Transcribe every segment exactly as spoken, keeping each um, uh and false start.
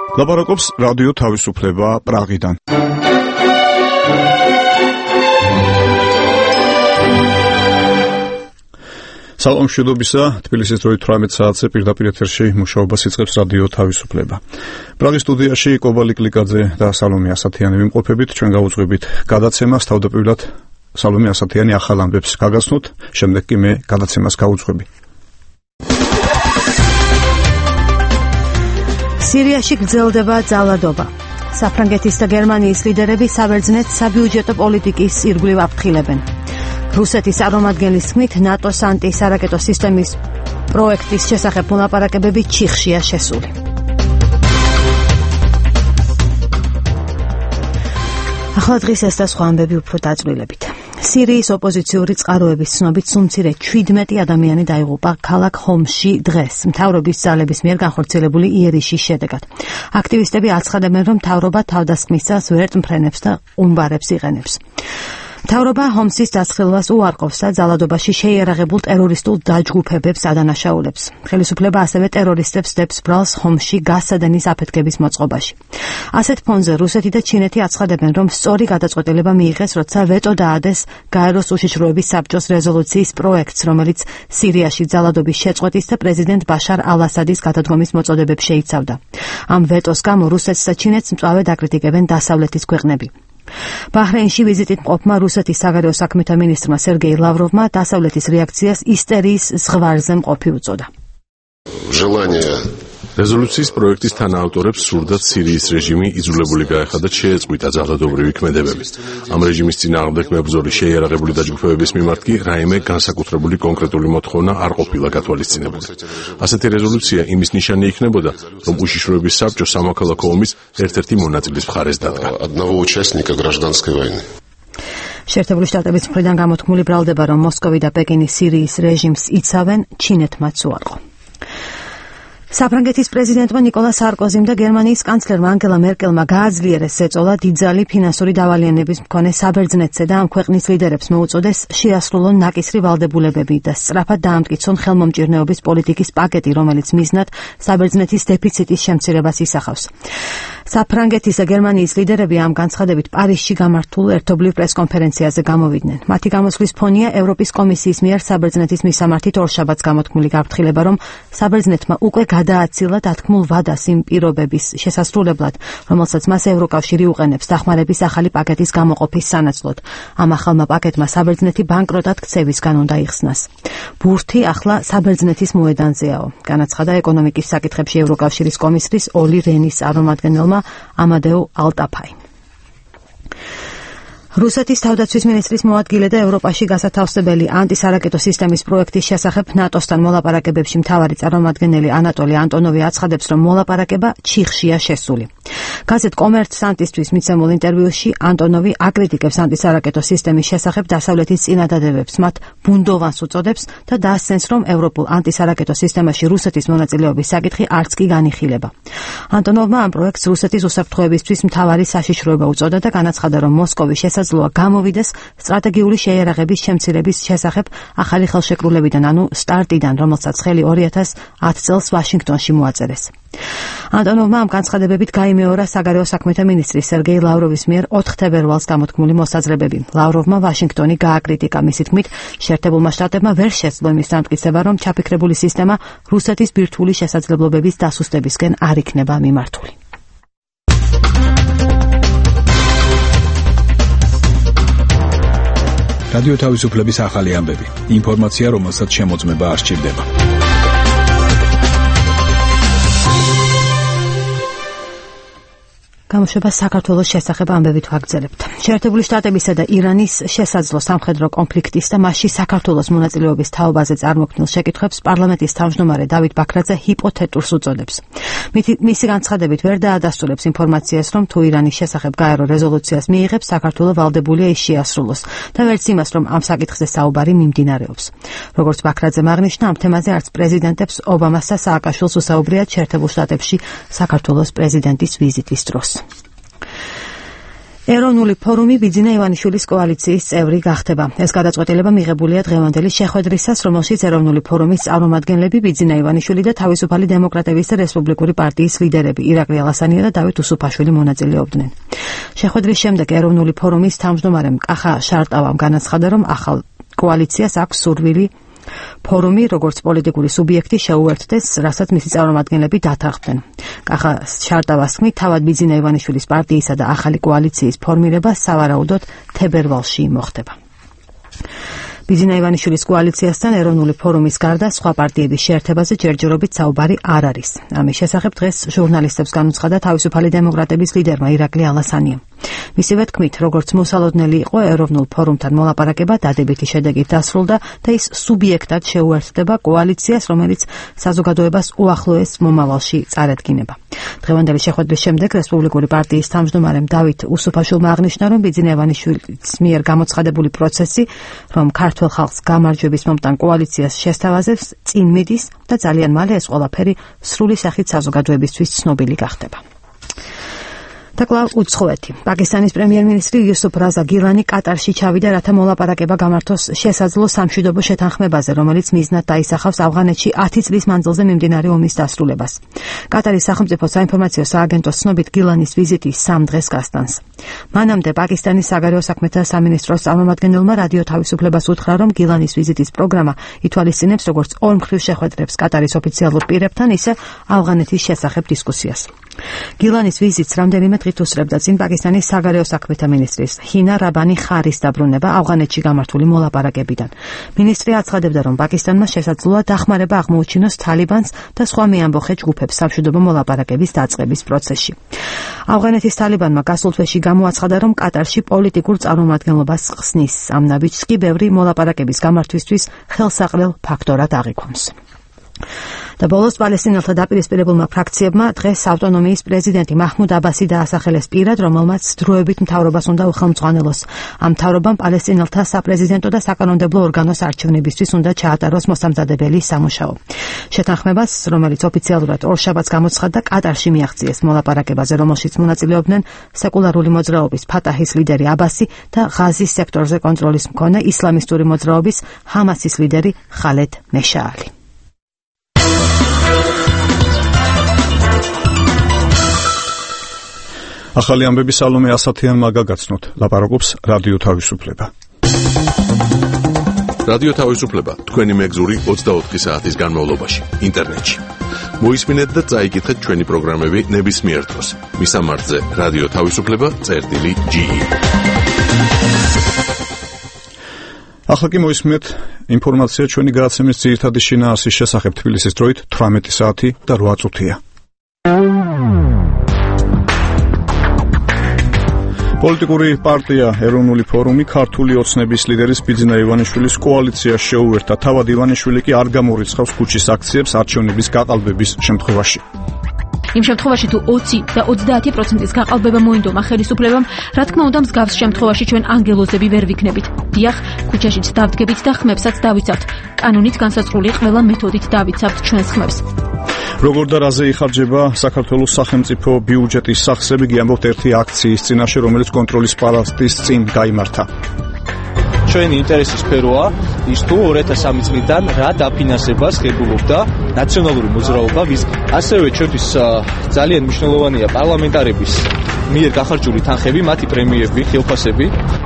ლაპარაკობს რადიო თავისუფლება პრაღიდან. სალამ მშვიდობისა, თბილისის დროით თვრამეტ საათზე პირდაპირ ეთერში მუშაობას იწყებს რადიო თავისუფლება. პრაღის სტუდიაში კობალი კლიკაძე და სალომე ასათიანი ვიმყოფებით, ჩვენ გავუძღვებით გადაცემას, თავდაპირველად სალომე ასათიანი ახალ ამბებს გაგაცნოთ, შემდეგ კი მე გადაცემას გავუძღვები. სირიაში გრძელდება ძალადობა. საფრანგეთის და გერმანიის ლიდერები საბერძნეთ საბიუჯეტო პოლიტიკის ირგვლივ აფრთხილებენ. რუსეთის წარმომადგენლის თქმით, ნატოს ანტისარაკეტო სისტემის პროექტის შესახებ მოლაპარაკებები ჩიხშია შესული. ახლა დღის ეს და სხვა ამბები უფრო დაწვრილებით. სირიის ოპოზიციური წყაროების ცნობით სუმცირე შვიდმეტი ადამიანი დაიღუპა ქალაქ ჰომსში დღეს, მთავრობის ძალების მიერ განხორციელებული იერიშის შედეგად. აქტივისტები აცხადებენ, რომ მთავრობა თავდასხმისას ვერტმფრენებს და ყუმბარებს იყენებს. მთავრობა ჰომსის დასხილვას უარყოფს და ძალადობაში შეიარაღებულ ტერორისტულ დაჯგუფებებს ადანაშაულებს. ხელისუფლება ასევე ტერორისტებს დებს ბრალს ჰომსში გასცდენის აფეთქების მოწყობაში. ასეთ ფონზე რუსეთი და ჩინეთი აცხადებენ, რომ სწორი გადაწყვეტილება მიიღეს, როცა ვეტო დაადეს გაეროს უშიშროების საბჭოს რეზოლუციის პროექტს, რომელიც სირიაში ძალადობის შეწყვეტის და პრეზიდენტ ბაშარ ალ-ასადის გადადგომის მოწოდებებს შეიცავდა. ამ ვეტოს გამო რუსეთს და ჩინეთს მწვავედ აკრიტიკებენ დასავლეთის ქვეყნები. ბაჰრეინში ვიზიტით მყოფმა რუსეთის საგარეო საქმეთა მინისტრმა სერგეი ლავროვმა დასავლეთის რეაქციას ისტერიის ზღვარზე მყოფი უწოდა. რეზოლუციის პროექტის თანაავტორებს სურდათ სირიის რეჟიმი იძულებული გაეხადათ შეეწყვიტა ძალადობრივი ქმედებები. ამ რეჟიმის წინააღმდეგ მებრძოლი შეიარაღებული დაჯგუფებების მიმართ კი რაიმე განსაკუთრებული კონკრეტული მოთხოვნა არ ყოფილა გათვალისწინებული. ასეთი რეზოლუცია იმის ნიშანი იქნებოდა, რომ უშიშროების საბჭო სამოქალაქო ომის ერთ-ერთი მონაწილის მხარეს დადგა. შეერთებული შტატების მხრიდან გამოთქმული ბრალდება, რომ მოსკოვი და პეკინი სირიის რეჟიმს იცავენ, ჩინეთმაც უარყო. საფრანგეთის პრეზიდენტმა ნიკოლა სარკოზიმ და გერმანიის კანცლერმა ანგელა მერკელმა გააძლიერეს ეწოლა დიდძალი ფინანსური დავალიანების მქონე საბერძნეთზე და ამ ქვეყნის ლიდერებს მოუწოდეს შეასრულონ ნაკისრი ვალდებულებები და სწრაფად დაამტკიცონ ხელმომჭირნეობის პოლიტიკის პაკეტი, რომელიც მიზნად საბერძნეთის დეფიციტის შემცირებას ისახავს. საფრანგეთის და გერმანიის ლიდერები ამ განცხადებით პარიზში გამართულ ერთობლივ პრესკონფერენციაზე გამოვიდნენ. მათი გამოსვლის ფონია ევროპის კომისიის მიერ საბერძნეთის მისამართით ორშაბათს გამოთქმული გაფრთხილება, რომ საბერძნეთმა უკვე გადააცილა დათქმულ ვადას იმ პირობების შესასრულებლად, რომელსაც მას ევროკავშირი უყენებს დახმარების ახალი პაკეტის გამოყოფის სანაცვლოდ. ამ ახალმა პაკეტმა საბერძნეთი ბანკროტად ქცევისგან უნდა იხსნას. ბურთი ახლა საბერძნეთის მოედანზეაო, განაცხადა ეკონომიკის საკითხებში ევროკავშირის კომისრის ოლი რენის წარმომადგენელმა ამადეუ ალტაფაი. რუსეთის თავდაცვის მინისტრის მოადგილე და ევროპაში გასათავსებელი ანტისარაკეტო სისტემის პროექტის შესახებ ნატოსთან მოლაპარაკებებში მთავარი წარმომადგენელი ანატოლი ანტონოვი აცხადებს, რომ მოლაპარაკება ჩიხშია შესული. გაზეთ კომერცანტისთვის მიცემულ ინტერვიუში ანტონოვი აკრიტიკებს ანტისარაკეტო სისტემის შესახებ დასავლეთის წინადადებებს, მათ ბუნდოვანს უწოდებს და დასცენს, რომ ევროპულ ანტისარაკეტო სისტემაში რუსეთის მონაწილეობის საკითხი არც კი განიხილება. ანტონოვმა ამ პროექტს რუსეთის უსაფრთხოებისთვის მთავარი საშიშროება უწოდა და განაცხადა, რომ მოსკოვის შესაძლოა გამოვიდეს სტრატეგიული შეიარაღების შემცირების შესახებ ახალი ხელშეკრულებიდან, ანუ სტარტიდან, რომელსაც ხელი ორი ათას ათი წელს ვაშინგტონში მოაწერეს. ანტონოვმა ამ განცხადებებით გაიმეორა საგარეო საქმეთა მინისტრის სერგეი ლავროვის მიერ ოთხ თებერვალს გამოთქმული მოსაზრებები. ლავროვმა ვაშინგტონი გააკრიტიკა, მისი თქმით, შეერთებულმა შტატებმა ვერ შეძლო იმის დამტკიცება, რომ ჩაფიქრებული სისტემა რუსეთის ბირთვული შესაძლებლობების დასუსტებისკენ არ იქნება მიმართული. რადიო თავისუფლების ახალი ამბები. ინფორმაცია, რომელსაც შემოწმება არ სჭირდება. გამოშვებას საქართველოს შესახებ ამბებით ვაგრძელებთ. შეერთებული შტატებისა და ირანის შესაძლო სამხედრო კონფლიქტის და მასში საქართველოს მონაწილეობის თაობაზე წარმოქმნილ შეკითხვებს პარლამენტის თავმჯდომარე დავით ბაქრაძე ჰიპოთეტურს უწოდებს. მისი განცხადებით ვერ დაადასტურებს ინფორმაციას, რომ თუ ირანის შესახებ გაერო რეზოლუციას მიიღებს, საქართველო ვალდებულია ის შეასრულოს და ვერც იმას, რომ ამ საკითხზე საუბარი მიმდინარეობს. როგორც ბაქრაძემ აღნიშნა, ამ თემაზე არც პრეზიდენტებს ობამას და სააკაშვილს უსაუბრიათ შეერთებულ შტატებში საქართველოს პრეზიდენტის ვიზიტის დროს. ეროვნული ფორუმი ბიძინა ივანიშვილის კოალიციის წევრი გახდება. ეს გადაწყვეტილება მიღებულია დღევანდელი შეხვედრისას, რომელშიც ეროვნული ფორუმის წარმომადგენლები ბიძინა ივანიშვილი და თავისუფალი დემოკრატების და რესპუბლიკური პარტიის ლიდერები ირაკლი ალასანია და დავით უსუფაშვილი მონაწილეობდნენ. შეხვედრის შემდეგ ეროვნული ფორუმის თავმჯდომარემ კახა შარტავამ განაცხადა, რომ ახალ კოალიციას აქვს სურვილი ფორუმი როგორც პოლიტიკური სუბიექტი შეუერთდეს, რასაც მისი წარმომადგენლები დათანხმდნენ. კახა შარტავას თქმით, თავად ბიძინა ივანიშვილის პარტიისა და ახალი კოალიციის ფორმირება სავარაუდოდ თებერვალში მოხდება. ბიძინა ივანიშვილის კოალიციასთან ეროვნული ფორუმის გარდა სხვა პარტიების შეერთებაზე ჯერჯერობით საუბარი არ არის. ამის შესახებ დღეს ჟურნალისტებს განუცხადა თავისუფალი დემოკრატების ლიდერმა ირაკლი ალასანიამ. მისივე თქმით, როგორც მოსალოდნელი იყო ეროვნულ ფორუმთან მოლაპარაკება, დადებითი შედეგით დასრულდა და ის სუბიექტად შეუერთდება კოალიციას, რომელიც საზოგადოებას უახლოეს მომავალში წარადგინება. დღევანდელი შეხვედრის შემდეგ რესპუბლიკური პარტიის თავმჯდომარემ დავით უსუფაშვილმა აღნიშნა, რომ ბიძინა ივანიშვილის მიერ გამოცხადებული პროცესი, რომ ქართულ ხალხს გამარჯვების მომტან კოალიციას შესთავაზებს, წინ მიდის და ძალიან მალე ეს ყველაფერი სრული სახით საზოგადოებისთვის ცნობილი გახდება. და კვლავ უცხოეთი. პაკისტანის პრემიერ-მინისტრი იუსუფ რაზა გილანი კატარში ჩავიდა, რათა მოლაპარაკება გამართოს შესაძლო სამშვიდობო შეთანხმებაზე, რომელიც მიზნად დაისახავს ავღანეთში ათი წლის მანძილზე მიმდინარე ომის დასრულებას. კატარის სახელმწიფო საინფორმაციო სააგენტოს ცნობით გილანის ვიზიტი სამ დღეს გასტანს. მანამდე პაკისტანის საგარეო საქმეთა სამინისტროს წარმომადგენელმა რადიო თავისუფლებას უთხრა, რომ გილანის ვიზიტის პროგრამა ითვალისწინებს როგორც ორმხრივ შეხვედრებს კატარის ოფიციალურ პირებთან, ისე ავღანეთის შესახებ დისკუსიას. გილანის ვიზიტს რამდენიმე დღით უსწრებდა წინ პაკისტანის საგარეო საქმეთა მინისტრის ჰინა რაბანი ხარის დაბრუნება ავღანეთში გამართული მოლაპარაკებიდან. მინისტრი აცხადებდა, რომ პაკისტანმა შესაძლოა დახმარება აღმოუჩინოს თალიბანს და სხვა მეამბოხე ჯგუფებს სამშვიდობო მოლაპარაკების დაწყების პროცესში. ავღანეთის თალიბანმა გასულ თვეში გამოაცხადა, რომ კატარში პოლიტიკურ წარმომადგენლობას ხსნის. ამ ნაბიჯს კი ბევრი მოლაპარაკების გამართვისთვის ხელსაყრელ ფაქტორად აღიქვამს. და ბოლოს პალესტინელთა დაპირისპირებულმა ფრაქციებმა დღეს ავტონომიის პრეზიდენტი მაჰმუდ აბასი დაასახელეს პირად, რომელმაც დროებით მთავრობას უნდა უხელმძღვანელოს. ამ მთავრობამ პალესტინელთა საპრეზიდენტო და საკანონმდებლო ორგანოს არჩევნებისთვის უნდა ჩაატაროს მოსამზადებელი სამუშაო. შეთანხმებას, რომელიც ოფიციალურად ორშაბათს გამოცხადდა, კატარში მიაღწიეს მოლაპარაკებაზე, რომელშიც მონაწილეობდნენ სეკულარული მოძრაობის ფატაჰის ლიდერი აბასი და ღაზის სექტორზე კონტროლის მქონე ისლამისტური მოძრაობის ჰამასის ლიდერი ხალედ მეშაალი. ახალი ამბები სალომე ასათიანმა გაგაცნოთ. ლაპარაკობს რადიო თავისუფლება. რადიო თავისუფლება თქვენი მეგზური ოცდაოთხი საათის განმავლობაში ინტერნეტში. მოისმინეთ და წაიკითხეთ ჩვენი პროგრამები ნებისმიერ დროს. მისამართზე რადიო თავისუფლება წერტილი ჯი. ახლა კი მოისმინეთ ინფორმაცია ჩვენი გადაცემის ძირითადი შინაარსის შესახებ. თბილისის დროით თვრამეტი საათი და რვა წუთია. პოლიტიკური პარტია ეროვნული ფორუმი ქართული ოცნების ლიდერის ბიძინა ივანიშვილის კოალიციაში შეუერთდა. თავად ივანიშვილი კი არ გამორიცხავს ქუჩის აქციებს არჩევნების გაყალბების შემთხვევაში. იმ შემთხვევაში თუ ოცი და ოცდაათი პროცენტის გაყალბება მოინდომა ხელისუფლებამ, რა თქმა უნდა მსგავს შემთხვევაში ჩვენ ანგელოზები ვერ ვიქნებით. დიახ, ქუჩაშიც დავდგებით და ხმებსაც დავიცავთ. კანონით განსაზღვრული ყველა მეთოდით დავიცავთ ჩვენს ხმებს. როგორ და რაზე იხარჯება საქართველოს სახელმწიფო ბიუჯეტის სახსრები, გიამბობთ ერთი აქციის წინაშე, რომელიც კონტროლის პალატის წინ გაიმართა. ჩვენი ინტერესის სფეროა ის თუ ორი ათას სამი წლიდან რა დაფინანსებას ღებულობდა ნაციონალური მოძრაობა, ვის ასევე ჩვენთვის ძალიან მნიშვნელოვანია პარლამენტარების მიერ გახარჯული თანხები, მათი პრემიები, ხილფასები.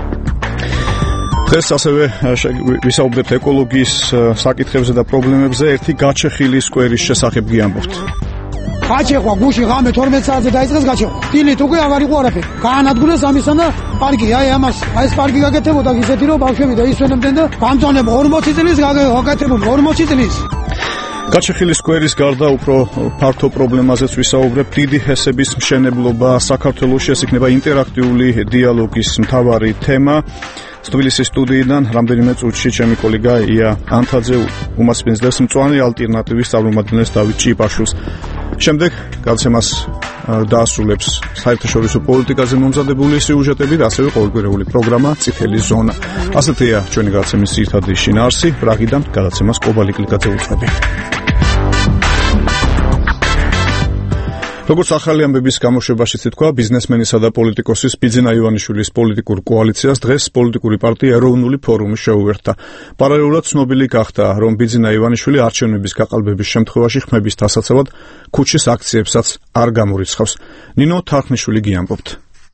დღეს ასევე ვისაუბრებთ ეკოლოგიის საკითხებზე და პრობლემებზე. ერთი გაჩეხილი სკვერის შესახებ გიამბობთ. გაჩეხვა გუში ღამე თორმეტ საათზე დაიწყეს გაჩეხვა. დილით უკვე აღარ იყო არაფერი. გაანადგურეს ამისთან და პარკი, აი ამას, აი ეს პარკი გაკეთებოდა ისეთი რომ ბავშვები დაისვენებდნენ და გამწონებ ორმოცი წლის გაკეთებული ორმოცი წლის. გაჩეხილი სკვერის გარდა უფრო ფართო პრობლემაზეც ვისაუბრებ. დიდი ჰესების მშენებლობა საქართველოში, ეს იქნება ინტერაქტიული დიალოგის მთავარი თემა. თბილისის სტუდიიდან რამდენიმე წუთში ჩემი კოლეგა ია ანთაძე უმასპინძლებს მწვანე ალტერნატივის წარმომადგენელს დავით ჭიპაშვილს. შემდეგ გადაცემას დაასრულებს საერთაშორისო პოლიტიკაზე მომზადებული სიუჟეტები და ასევე ყოველკვირეული პროგრამა წითელი ზონა. ასეთია ჩვენი გადაცემის ძირითადი შინაარსი. პრაღიდან გადაცემას კობალი კლიკაძე უწყები. როგორც ახალი ამბების გამოშვებაში თქვა, ბიზნესმენისა და პოლიტიკოსის ბიძინა ივანიშვილის პოლიტიკურ კოალიციას დღეს პოლიტიკური პარტია ეროვნული ფორუმი შეუერთდა. პარალელურად ცნობილი გახდა, რომ ბიძინა ივანიშვილი არჩევნების გაყალბების შემთხვევაში ხმების დასაცავად ქუჩის აქციებსაც არ გამორიცხავს. ნინო თარხნიშვილი გიამბობთ.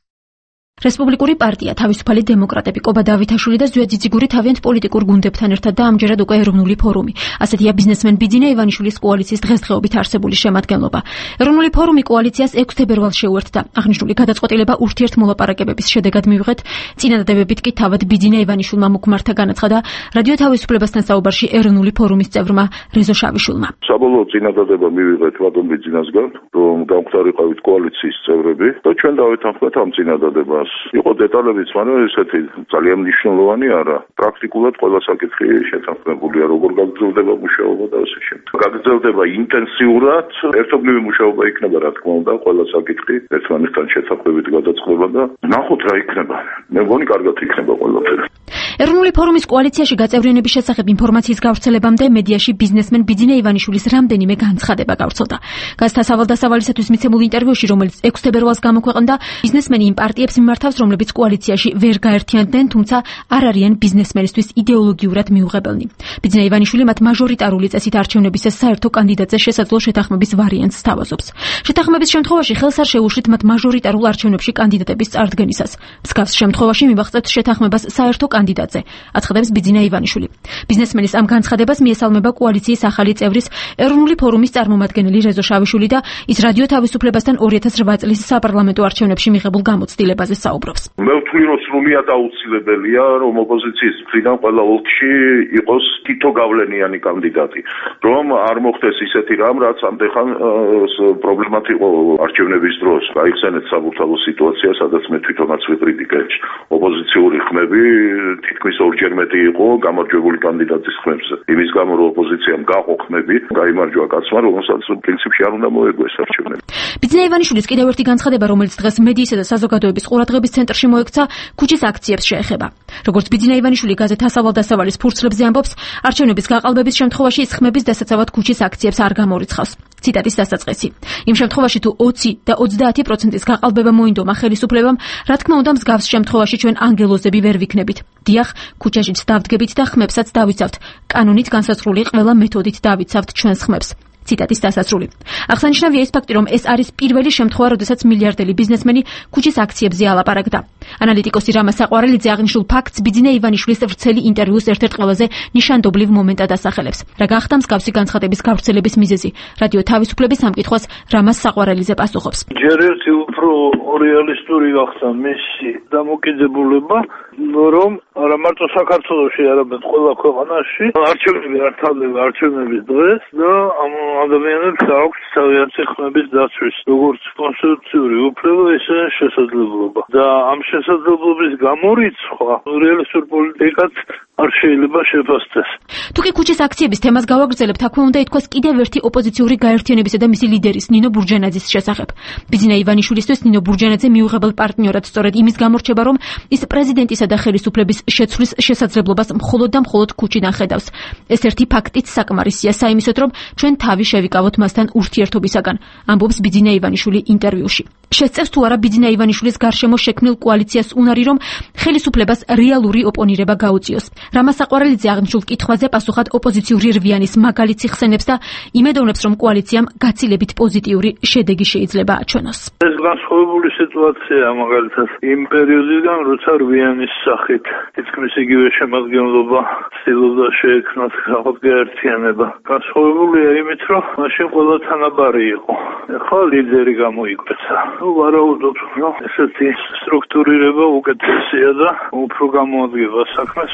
რესპუბლიკური პარტია, თავისუფალი დემოკრატები, კობა დავითაშვილი და ზვია ძიძიგური თავიანთ პოლიტიკურ გუნდებთან ერთად და ამჯერად უკვე ეროვნული ფორუმი. ასეთია ბიზნესმენ ბიძინა ივანიშვილის კოალიციის დღესდღეობით არსებული შემადგენლობა. ეროვნული ფორუმი კოალიციას ექვსი თებერვალს შეუერთდა. აღნიშნული გადაწყვეტილება ურთიერთმოლაპარაკებების შედეგად მივიღეთ. წინადადებებით კი თავად ბიძინა ივანიშვილმა მუქმართა განაცხადა რადიო თავისუფლებასთან საუბარში ეროვნული ფორუმის წევრმა რეზო შავიშვილმა. საბოლოო წინადადება მივიღეთ ბატონ ბიძინასგან, რომ გამختارიყავით კოალიციის წევრები და ჩვენ დავეთანხმეთ ამ წინადადებას. იყო დეტალებიც, მაგრამ ესეთი ძალიან მნიშვნელოვანი არა. პრაქტიკულად ყველა საკითხი შეთანხმებულია, როგორ გაგრძელდება მუშაობა და ასე შემდეგ. გაგრძელდება ინტენსიურად, ერთობლივი მუშაობა იქნება, რა თქმა უნდა, ყველა საკითხი ერთმანეთთან შეთანხმებით გადაწყდება და ნახოთ რა იქნება. მე მგონი კარგად იქნება ყველაფერი. ეროვნული ფორუმის კოალიციაში გაწევრიანების შესახებ ინფორმაციის გავრცელებამდე მედიაში ბიზნესმენ ბიძინა ივანიშვილის რამდენიმე განცხადება გავრცელდა. გაზეთა სავალდასავალისათვის მიცემულ ინტერვიუში, რომელიც ექვსი თებერვალს გამოქვეყნდა, ბიზნესმენი იმ პარტიებს მიმართავს, რომლებიც კოალიციაში ვერ გაერთიანდნენ, თუმცა არ არიან ბიზნესმენისთვის იდეოლოგიურად მიუღებელნი. ბიძინა ივანიშვილი მათ მაჟორიტარული წესით არჩევნების საერთო კანდიდატზე შესაძლო შეთანხმების ვარიანტს სთავაზობს. შეთანხმების შემთხვევაში ხელს არ შეუშვით მათ მაჟორიტარულ არჩევნებში კანდიდატების წარდგენისას. მსგავს შემთხვევაში მივახცევთ შეთანხმებას საერთო კანდიდატზე, აცხადებს ბიძინა ივანიშვილი. ბიზნესმენის ამ განცხადებას მიესალმება კოალიციის ახალი წევრის ეროვნული ფორუმის წარმომადგენელი რეზო შავიშვილი და ის რადიო თავისუფლებასთან ორი ათას რვა წლის საპარლამენტო არჩევნებში მიღებულ გამოცდილებაზე საუბრობს. მე ვთვლი, რომ სრულიად აუცილებელია, რომ ოპოზიციის მხრიდან ყველა ოლქში იყოს თითო გავლენიანი კანდიდატი, რომ არ მოხდეს ისეთი რამ, რაც ამდენხან პრობლემად იყო არჩევნების დროს. გაიხსენეთ საბურთალო სიტუაცია, სადაც მე თვითონაც ვიყრიდი კერძ. ოპოზიციური ხმები თითქმის ორჯერ მეტი იყო გამარჯვებული კანდიდატის ხმებზე. იმის გამო, რომ ოპოზიციამ გაყო ხმები, გაიმარჯვა კაცმა, რომელსაც პრინციპში არ უნდა მოეგვეს არჩევნები. ბიძინა ივანიშვილის კიდევ ერთი განცხადება, რომელიც დღეს მედიისა და საზოგადოების ყურადღების ცენტრში მოექცა, ქუჩის აქციებს შეეხება. როგორც ბიძინა ივანიშვილი გაზეთ სავალდასავალის ფურცლებზე ამბობს, არჩევნების გაყალბების შემთხვევაში ის ხმების დასაცავად ქუჩის აქციებს არ გამორიცხავს. ციტატის დასაწყისი. იმ შემთხვევაში თუ ოცი და ოცდაათი პროცენტის გაყალბება მოინდომა ხელისუფლებამ, რა თქმა უნდა, მსგავს შემთხვევაში ჩვენ ანგელოზები ვერ ვიქნებით. დიახ, ქუჩაშიც დავდგებით და ხმებსაც დავიცავთ. კანონით განსაზღვრული ყველა მეთოდით დავიცავთ ჩვენს ხმებს. ციტატის დასასრული. აღსანიშნავია ის ფაქტი, რომ ეს არის პირველი შემთხვევა, როდესაც მილიარდელი ბიზნესმენი ქუჩის აქციებზე ალაპარაკდა. ანალიტიკოსი რამა საყვარელიძე აღნიშნულ ფაქტს ბიძინა ივანიშვილის ვრცელი ინტერვიუს ერთ-ერთ ყველაზე ნიშანდობლივ მომენტად ასახელებს. რა გახდა მსგავსი განცხადების გავრცელების მიზეზი? რადიო თავისუფლების ამ კითხვას რამას საყვარელიძე პასუხობს. ჯერ ერთი უფრო რეალისტური გახდა მისი დამოკიდებულება, რომ არა მარტო საქართველოში, არამედ ყველა ქვეყანაში არჩევნები არ თავდება არჩევნების დღეს და ამ ადამიანებს აქვს თავიანთი ხმების დაცვის როგორც კონსტიტუციური უფლება, ისე შესაძლებლობა. და ამ შესაძლებლობის გამორიცხვა რეალისტურ პოლიტიკად არ შეიძლება შეფასდეს. თუკი ქუჩის აქციების თემას გავაგრძელებთ, აქვე უნდა ითქვას კიდევ ერთი ოპოზიციური გაერთიანებისა და მისი ლიდერის ნინო ბურჯანაძის შესახებ. ბიძინა ივანიშვილისთვის ნინო ბურჯანაძე მიუღებელ პარტნიორად სწორედ იმის გამორჩება, რომ ის პრეზიდენტისა და ხელისუფლების შეცვლის შესაძლებლობას მხოლოდ და მხოლოდ ქუჩიდან ხედავს. ეს ერთი ფაქტიც საკმარისია საიმისოდ, რომ ჩვენ თავი შევიკავოთ მასთან ურთიერთობისაგან, ამბობს ბიძინა ივანიშვილი ინტერვიუში. შესწევს თუ არა ბიძინა ივანიშვილის გარშემო შექმნილ კოალიციას უნარი, რომ ხელისუფლებას რეალური ოპონირება გაუწიოს. რამა საყვარელიძე აღნიშნულ კითხვაზე პასუხად ოპოზიციური რვიანის მაგალითს იხსენებს და იმედოვნებს, რომ კოალიციამ გაცილებით პოზიტიური შედეგი შეიძლება აჩვენოს. ეს განსხვავებული სიტუაცია მაგალითად იმ პერიოდიდან, როცა რვიანის სახით თითქმის იგივე შემადგენლობა ცდილობდა შეექმნათ გაერთიანება. განსხვავებულია იმით, რომ მაშინ ყველა თანაბარი იყო. ახლა ლიდერი გამოიკვეცა. ნუ ვარაუდობ, რომ ესეთი სტრუქტურირება უკეთესია და უფრო გამოადგება საქმეს.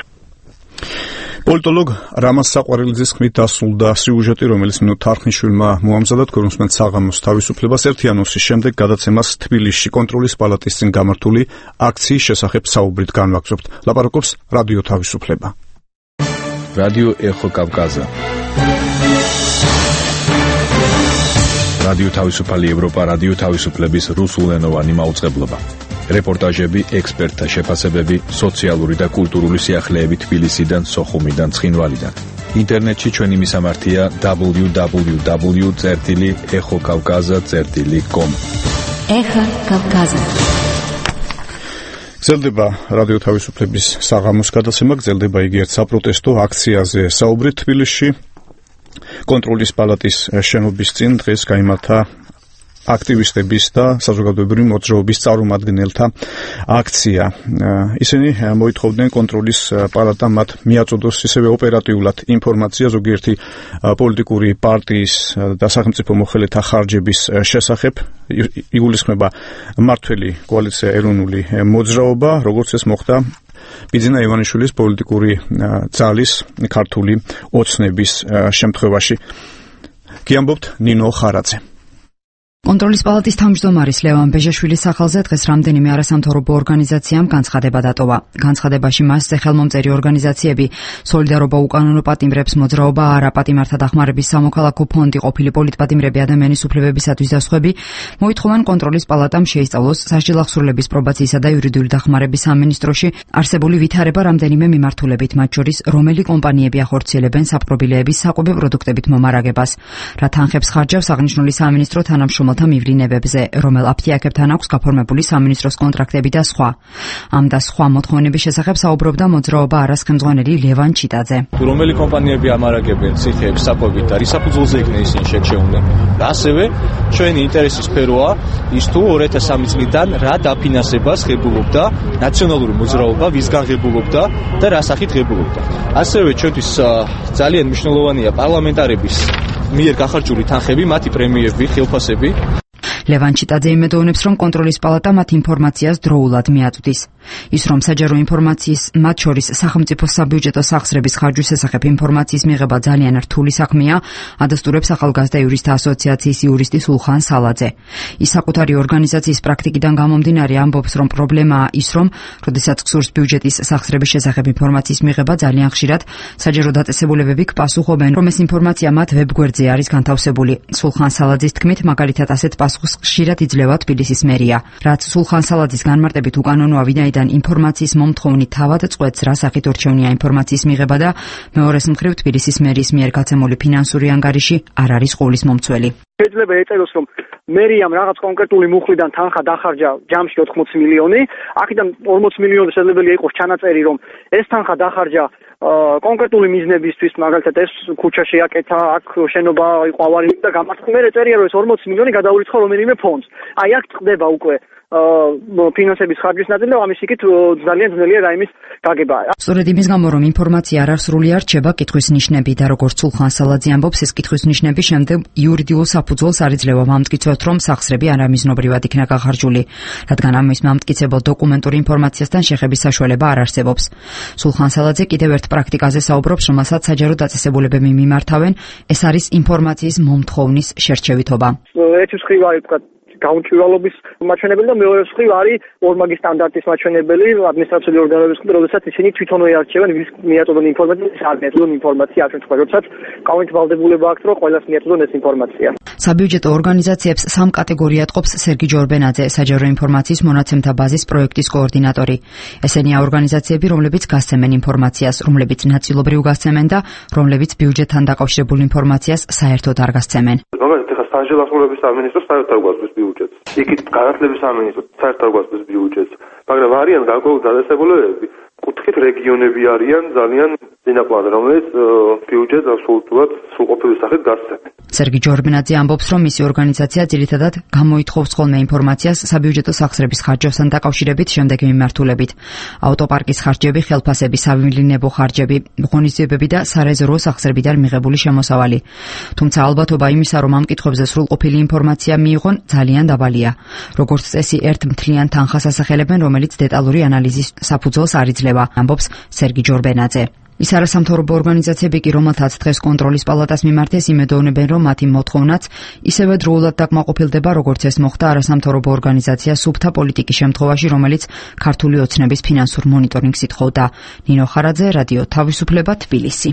პოლიტოლოგ რამას საყვარელიძის ხმით დასრულდა სიუჟეტი, რომელიც ნინო თარხნიშვილმა მოამზადა თქოს საღამოს თავისუფლებას ერთი ანონსის შემდეგ გადაცემას თბილისში კონტროლის პალატის წინ გამართული აქციის შესახებ საუბრით განვაგრძობთ. ლაპარაკობს რადიო თავისუფლება. რადიო ეხო კავკაზა. რადიო თავისუფალი ევროპა, რადიო თავისუფლების რუსულენოვანი მაუწყებლობა. რეპორტაჟები, ექსპერტთა შეფასებები, სოციალური და კულტურული სიახლეები თბილისიდან, სოხუმიდან, ცხინვალიდან. ინტერნეტში ჩვენი მისამართია double-u double-u double-u წერტილი ეხოკავკაზა წერტილი com. ეხა კავკაზა. გრძელდება რადიო თავისუფლების საღამოს გადაცემა, გრძელდება იგი ერთ საპროტესტო აქციაზე საუბრით თბილისში. კონტროლის პალატის შენობის წინ დღეს გაიმართა აქტივისტების და საზოგადოებრივი მოძრაობის წარმომადგენელთა აქცია. ისინი მოითხოვდნენ კონტროლის პალატამ მათ მიაწოდოს ისევე ოპერატიულად ინფორმაცია ზოგიერთი პოლიტიკური პარტიის და სახელმწიფო მოხელეთა ხარჯების შესახებ. იგულისხმება მმართველი კოალიცია ეროვნული მოძრაობა, როგორც ეს მოხდა ბიძინა ივანიშვილის პოლიტიკური ძალის ქართული ოცნების შემთხვევაში. გიამბობთ ნინო ხარაძე. კონტროლის პალატის თავმჯდომარის ლევან ბეჟაშვილის სახელზე დღეს რამდენიმე არასამთავრობო ორგანიზაციამ განცხადება დატოვა. განცხადებაში მასზე ხელმომწერი ორგანიზაციები სოლიდარობა უკანონო პატიმრებს, მოძრაობა არა, პატიმართა დახმარების სამოქალაქო ფონდი, ყოფილი პოლიტპატიმრები, ადამიანის უფლებებისათვის და სხვები მოითხოვენ კონტროლის პალატამ შეისწავლოს სასჯელახსრულების პრობაციისა და იურიდიული დახმარების სამინისტროში არსებული ვითარება რამდენიმე მიმართულებით, მათ შორის რომელი კომპანიები ახორციელებენ საპყრობილეების საკვები პროდუქტებით მომარაგებას, რა თანხებს ხარჯავს აღნიშნული სამინისტრო თანამშრომელთა მივლინებებზე, რომელ აფთიაქებთან აქვს გაფორმებული სამინისტროს კონტრაქტები და სხვა. ამ და სხვა მოთხოვნების შესახებ საუბრობდა მოძრაობა არას ხელმძღვანელი ლევან ჩიტაძე. რომელი კომპანიები ამარაგებენ ციხეებს საკვებით და რის საფუძველზე იქნება ისინი შერჩეულნი. და ასევე ჩვენი ინტერესის სფეროა ის თუ ორი ათას სამი წლიდან რა დაფინანსებას ღებულობდა ნაციონალური მოძრაობა, ვისგან ღებულობდა და რა სახით ღებულობდა. ასევე ჩვენთვის ძალიან მნიშვნელოვანია პარლამენტარების მიერ გახარჯული თანხები, მათი პრემიები, ხილფასები. ლევან ჩიტაძე იმედოვნებს, რომ კონტროლის პალატა მათ ინფორმაციას დროულად მიაწვდის. ის რომ საჯარო ინფორმაციის, მათ შორის სახელმწიფო საბიუჯეტო სახსრების ხარჯვის შესახებ ინფორმაციის მიღება ძალიან რთული საქმეა, ადასტურებს ახალგაზრდა იურისტთა ასოციაციის იურისტი სულხან სალაძე. ის საკუთარი ორგანიზაციის პრაქტიკიდან გამომდინარე ამბობს, რომ პრობლემაა ის, რომ როდესაც გსურს ბიუჯეტის სახსრების შესახებ ინფორმაციის მიღება, ძალიან ხშირად საჯარო დაწესებულებები გპასუხობენ, რომ ეს ინფორმაცია მათ ვებგვერდზე არის განთავსებული. სულხან სალაძის თქმით, მაგალითად ასეთ პასუხს ხშირად იძლევა თბილისის მერია. რაც სულხან სალაძის განმარტებით უკანონოა, ვინაიდან ინფორმაციის მომთხოვნი თავად წყვეტს, რა სახით ორჩევნია ინფორმაციის მიღება და მეორეს მხრივ თბილისის მერის მიერ გაცემული ფინანსური ანგარიში არ არის ყოლის მომცველი. შეიძლება ეწეროს, რომ მერიამ რაღაც კონკრეტული მუხლიდან თანხა დახარჯა ჯამში ოთხმოცი მილიონი, აქედან ორმოცი მილიონი შეიძლება იყოს ჩანაწერი, რომ ეს თანხა დახარჯა კონკრეტული მიზნებისთვის, მაგალითად ეს ქუჩა შეაკეთა, აქ შენობა იყო ავარია და გამართლა. მე წერია, რომ ეს ორმოცი მილიონი გადაურიცხა რომელიმე ფონდს. აი აქ წდება უკვე ფინანსების ხარჯვის ნაწილი და ამის იქით ძალიან ძნელია რაიმის გაგება. სწორედ იმის გამო, რომ ინფორმაცია არასრული არ რჩება, კითხვის ნიშნები და როგორც სულხან სალაძე ამბობს, ეს კითხვის ნიშნები შემდეგ იურიდიულ საფუძველს არ იძლევა მამტკიცოთ, რომ სახსრები არამიზნობრივად იქნა გახარჯული, რადგან ამის მამტკიცებელ დოკუმენტურ ინფორმაციასთან შეხების საშუალება არ არსებობს. სულხან სალაძე კიდევ ერთ პრაქტიკაზე საუბრობს, რომელსაც საჯარო დაწესებულებები მიმართავენ, ეს არის ინფორმაციის მომთხოვნის შერჩევითობა. ერთი მხრივ არის თქვა გაუმჭვირვალობის მაჩვენებელი და მეორე მხრივ არის ორმაგი სტანდარტის მაჩვენებელი ადმინისტრაციული ორგანოების მხრივ, როდესაც ისინი თვითონვე არჩევენ ვის მიაწოდონ ინფორმაციას, არ მიაწოდონ ინფორმაცია, არ შემთხვევაში, როდესაც კავით ვალდებულება აქვს, რომ ყველას მიაწოდონ ეს ინფორმაცია. საბიუჯეტო ორგანიზაციებს სამ კატეგორიად ყოფს სერგი ჯორბენაძე, საჯარო ინფორმაციის მონაცემთა ბაზის პროექტის კოორდინატორი. ესენია ორგანიზაციები, რომლებიც გასცემენ ინფორმაციას, რომლებიც ნაწილობრივ გასცემენ და რომლებიც ბიუჯეტთან დაკავშირებულ ინფორმაციას საერთოდ არ გასცემენ. სასჯელახსრულების სამინისტრო საერთოდ არ გვასწრებს ბიუჯეტს. იქით განათლების სამინისტრო საერთოდ არ გვასწრებს ბიუჯეტს. მაგრამ არიან გარკვეული დაწესებულებები, კუთხით რეგიონები არიან ძალიან ძინაკლად, რომელიც ბიუჯეტს ასრულებად სრულყოფილი სახით გასცემენ. სერგი ჯორბენაძე ამბობს, რომ მისი ორგანიზაცია ძირითადად გამოითხოვს ხოლმე ინფორმაციას საბიუჯეტო სახსრების ხარჯებთან დაკავშირებით შემდეგი მიმართულებით: ავტოპარკის ხარჯები, ხელფასები, სამივლინებო ხარჯები, ღონისძიებები და სარეზერვო სახსრებიდან მიღებული შემოსავალი. თუმცა ალბათობა იმისა, რომ ამ კითხვებზე სრულყოფილი ინფორმაცია მიიღონ, ძალიან დაბალია. როგორც წესი, ერთ მთლიან თანხას ასახელებენ, რომელიც დეტალური ანალიზის საფუძველს არ იძლევა, ამბობს სერგი ჯორბენაძე. ის არასამთავრობო ორგანიზაციები კი, რომელთაც დღეს კონტროლის პალატას მიმართეს, იმედოვნებენ, რომ მათი მოთხოვნაც ისევე დროულად დაკმაყოფილდება, როგორც ეს მოხდა არასამთავრობო ორგანიზაცია სუფთა პოლიტიკის შემთხვევაში, რომელიც ქართული ოცნების ფინანსურ მონიტორინგს ითხოვდა. ნინო ხარაძე, რადიო თავისუფლება, თბილისი.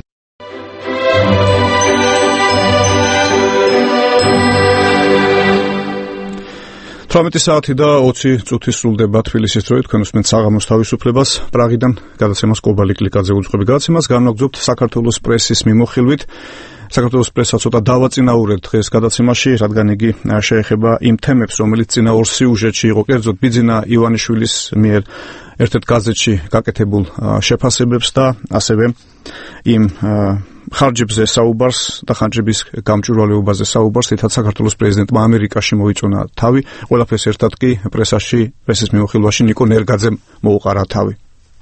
თვრამეტი საათი და ოცი წუთი სრულდება თბილისის დროით. თქვენ უსმენთ საღამოს თავისუფლებას. პრაღიდან გადაცემას კობალიკ ლიკაძე უძღვები გადაცემას განვაგრძობთ საქართველოს პრესის მიმოხილვით. საქართველოს პრესა ცოტა დავაწინაურეთ დღეს გადაცემაში, რადგან იგი შეეხება იმ თემებს, რომელიც წინა ორ სიუჟეტში იყო, კერძოდ ბიძინა ივანიშვილის მიერ ერთ-ერთ გაზეთში გაკეთებულ შეფასებებს და ასევე იმ ხარჯებზე საუბარს და ხარჯების გამჭვირვალეობაზე საუბარს, თითქოს საქართველოს პრეზიდენტმა ამერიკაში მოიწონა თავი. ყველაფერს ერთად კი პრესაში, პრესის მიმოხილვაში ნიკო ნერგაძემ მოუყარა თავი.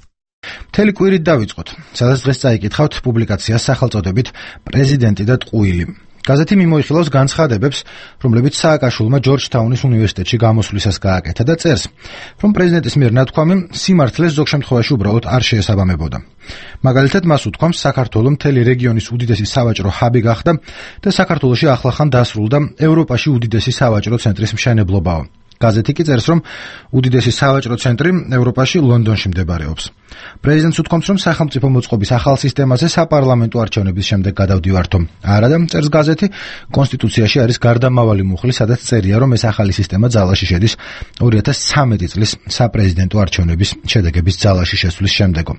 მთელი კვირით დავიწყოთ, სადაც დღეს წაიკითხავთ პუბლიკაციას სახელწოდებით პრეზიდენტი და ტყუილი. გაზეთი მიმოიხილავს განცხადებებს, რომლებიც სააკაშვილმა ჯორჯთაუნის უნივერსიტეტში გამოსვლისას გააკეთა და წერს, რომ პრეზიდენტის მიერ ნათქვამი სიმართლეს ზოგ შემთხვევაში უბრალოდ არ შეესაბამებოდა. მაგალითად, მას უთქვამს, საქართველო მთელი რეგიონის უდიდესი სავაჭრო ჰაბი გახდა და საქართველოში ახლახან დასრულდა ევროპაში უდიდესი სავაჭრო ცენტრის მშენებლობაო. გაზეთი კი წერს, რომ უდიდესი სავაჭრო ცენტრი ევროპაში ლონდონში მდებარეობს. პრეზიდენტს უთქვამს, რომ სახელმწიფო მოწყობის ახალ სისტემაზე საპარლამენტო არჩევნების შემდეგ გადავდივართო. არადა, წერს გაზეთი, კონსტიტუციაში არის გარდამავალი მუხლი, სადაც წერია, რომ ეს ახალი სისტემა ძალაში შედის ორი ათას ცხრამეტი წლის საპრეზიდენტო არჩევნების შედეგების ძალაში შესვლის შემდეგო.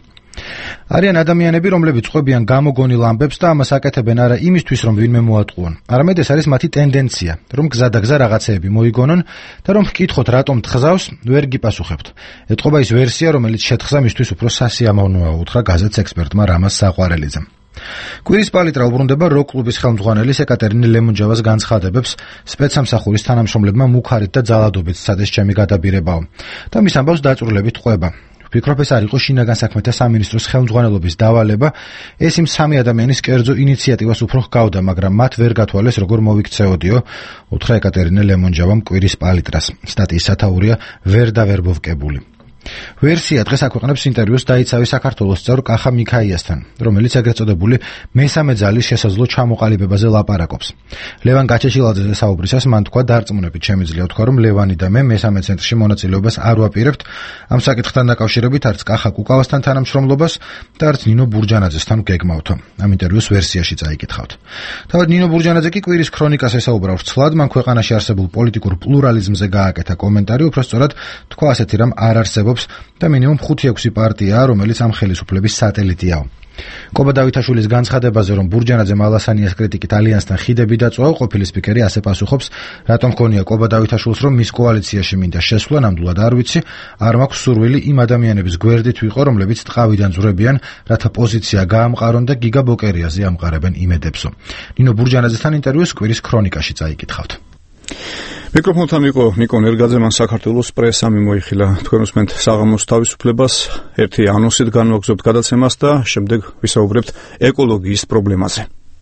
არიან ადამიანები, რომლებიც ყვებიან გამოგონილ ამბებს და ამას აკეთებენ არა იმისთვის, რომ ვინმე მოატყუონ, არამედ ეს არის მათი ტენდენცია, რომ გზადაგზა რაღაცეები მოიგონონ და რომ გკითხოთ, რატომ თხზავს, ვერ გიპასუხებთ. ეტყობა ის ვერსია, რომელიც შეთხზა მისთვის უფრო სასიამოვნოა, უთხრა გაზეთს ექსპერტმა რამაზ საყვარელიძემ. კვირის პალიტრა უბრუნდება როკ-კლუბის ხელმძღვანელის ეკატერინე ლემონჯავას განცხადებებს სპეცსამსახურის თანამშრომლებმა მუქარით და ძალადობით სცადეს ჩემი გადაბირებაო და მის ამბავს დაწვრილებით ყვება. ვფიქრობ, ეს არ იყო შინაგან საქმეთა სამინისტროს ხელმძღვანელობის დავალება, ეს იმ სამი ადამიანის კერძო ინიციატივას უფრო ჰგავდა, მაგრამ მათ ვერ გათვალეს, როგორ მოვიქცეოდიო, უთხრა ეკატერინე ლემონჯავამ კვირის პალიტრას. სტატიის სათაურია ვერ დავერბოვკებული. ვერსია დღეს აქვეყნებს ინტერვიუს დაიცავი საქართველოს წევრ კახა მიქაიასთან, რომელიც ეგრეთ წოდებული მესამე ძალის შესაძლო ჩამოყალიბებაზე ლაპარაკობს. ლევან გაჩეჩილაძეზე საუბრისას მან თქვა, დარწმუნებით შემიძლია თქვა, რომ ლევანი და მე მესამე ცენტრში მონაწილეობას არ ვაპირებთ. ამ საკითხთან დაკავშირებით არც კახა კუკავასთან თანამშრომლობას და არც ნინო ბურჯანაძესთან გეგმავთო. ამ ინტერვიუს ვერსიაში წაიკითხავთ. თავად ნინო ბურჯანაძე კი კვირის ქრონიკას ესაუბრა ვრცლად, მან ქვეყანაში არსებულ პოლიტიკურ პლურალიზმზე გააკეთა კომენტარი, უბრალოდ თქვა ასეთი რამ არ არსებობს და მინიმუმ ხუთი ექვსი პარტიაა, რომელიც ამ ხელისუფლების სატელიტიაო. კობა დავითაშვილის განცხადებაზე, რომ ბურჯანაძემ ალასანიას კრიტიკით ალიანსთან ხიდები დაწვა, ყოფილი სპიკერი ასე პასუხობს, რატომ ქონია კობა დავითაშვილს, რომ მის კოალიციაში მინდა შესვლა, ნამდვილად არ ვიცი, არ მაქვს სურვილი იმ ადამიანების გვერდით ვიყო, რომლებიც ტყავიდან ძვრებიან, რათა პოზიცია გაამყარონ და გიგა ბოკერიაზე ამყარებენ იმედებსო. ნინო ბურჯანაძესთან ინტერვიუს კვირის ქრონიკაში წაიკითხავთ. მიკროფონთან იყო ნიკო ნერგაძე, მან საქართველოს პრესა მიმოიხილა. თქვენ უსმენთ საღამოს თავისუფლებას, ერთი ანონსით განვაგრძობთ გადაცემას და შემდეგ ვისაუბრებთ ეკოლოგიის პრობლემაზე.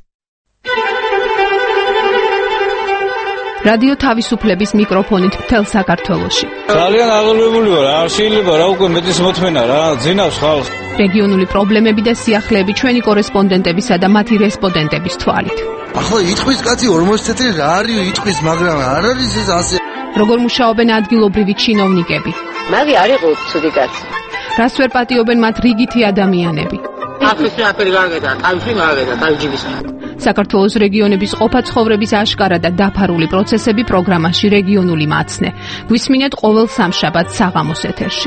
რადიო თავისუფლების მიკროფონით მთელ საქართველოში. ძალიან აღელვებული ვარ, არ შეიძლება რა უკვე მეტის მოთმენა რა, ძინავს ხალხს. რეგიონული პრობლემები და სიახლეები ჩვენი კორესპონდენტებისა და მათი რესპონდენტების თვალით. ახლა იტყვის კაცი ორმოცი წელი რა არის იტყვის, მაგრამ არ არის ეს ასე. როგორ მუშაობენ ადგილობრივი ჩინოვნიკები? მაგი არ იყო ცუდი კაცი. რას ვერ პატიობენ მათ რიგითი ადამიანები? ახლის რაფერი გაგედა, თავში გაგედა, თავჯიბის. საქართველოს რეგიონების ყოფა-ცხოვრების აშკარა და დაფარული პროცესები პროგრამაში რეგიონული მაცნე. გვისმინეთ ყოველ სამშაბათს საღამოს ეთერში.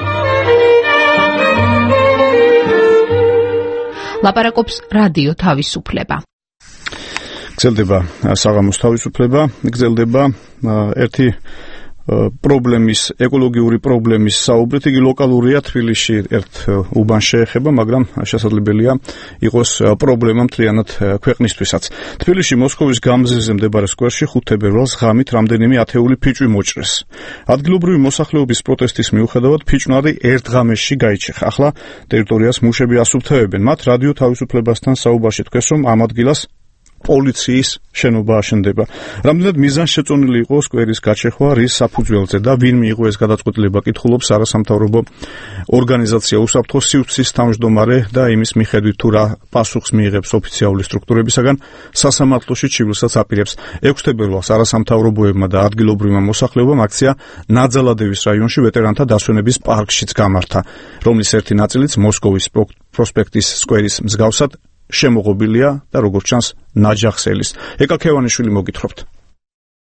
ლაპარაკობს რადიო თავისუფლება. გრძელდება საღამოს თავისუფლება, გრძელდება ერთი პრობლემის, ეკოლოგიური პრობლემის საუბრით. იგი ლოკალურია, თბილისში ერთ უბანს შეეხება, მაგრამ შესაძლებელია იყოს პრობლემა მთლიანად ქვეყნისთვისაც. თბილისში მოსკოვის გამზირზე მდებარე სკვერში ხუთ თებერვალს ღამით რამდენიმე ათეული ფიჭვი მოჭრეს. ადგილობრივი მოსახლეობის პროტესტის მიუხედავად ფიჭვნარი ერთ ღამეში გაიჩეხა. ახლა ტერიტორიას მუშები ასუფთავებენ. მათ რადიო თავისუფლებასთან საუბარში თქვეს, რომ ამ ადგილას პოლიციის შენობა აშენდება. რამდენად მიზანშეწონილი იყო სკვერის გაჩეხვა, რის საფუძველზე და ვინ მიიღო ეს გადაწყვეტილება, კითხულობს არასამთავრობო ორგანიზაცია უსაფრთხო სივრცის თავმჯდომარე და იმის მიხედვით თუ რა პასუხს მიიღებს ოფიციალური სტრუქტურებისაგან სასამართლოში ჩივლასაც აპირებს. ექვსი თებერვალს არასამთავრობოებმა და ადგილობრივმა მოსახლეობამ აქცია ნაძალადევის რაიონში ვეტერანთა დასვენების პარკშიც გამართა, რომლის ერთი ნაწილიც მოსკოვის პროსპექტის სკვერის მსგავსად შემოღობილია და როგორც ჩანს ნაჯახსელის. ეკა ქევანიშვილი მოგითხრობთ.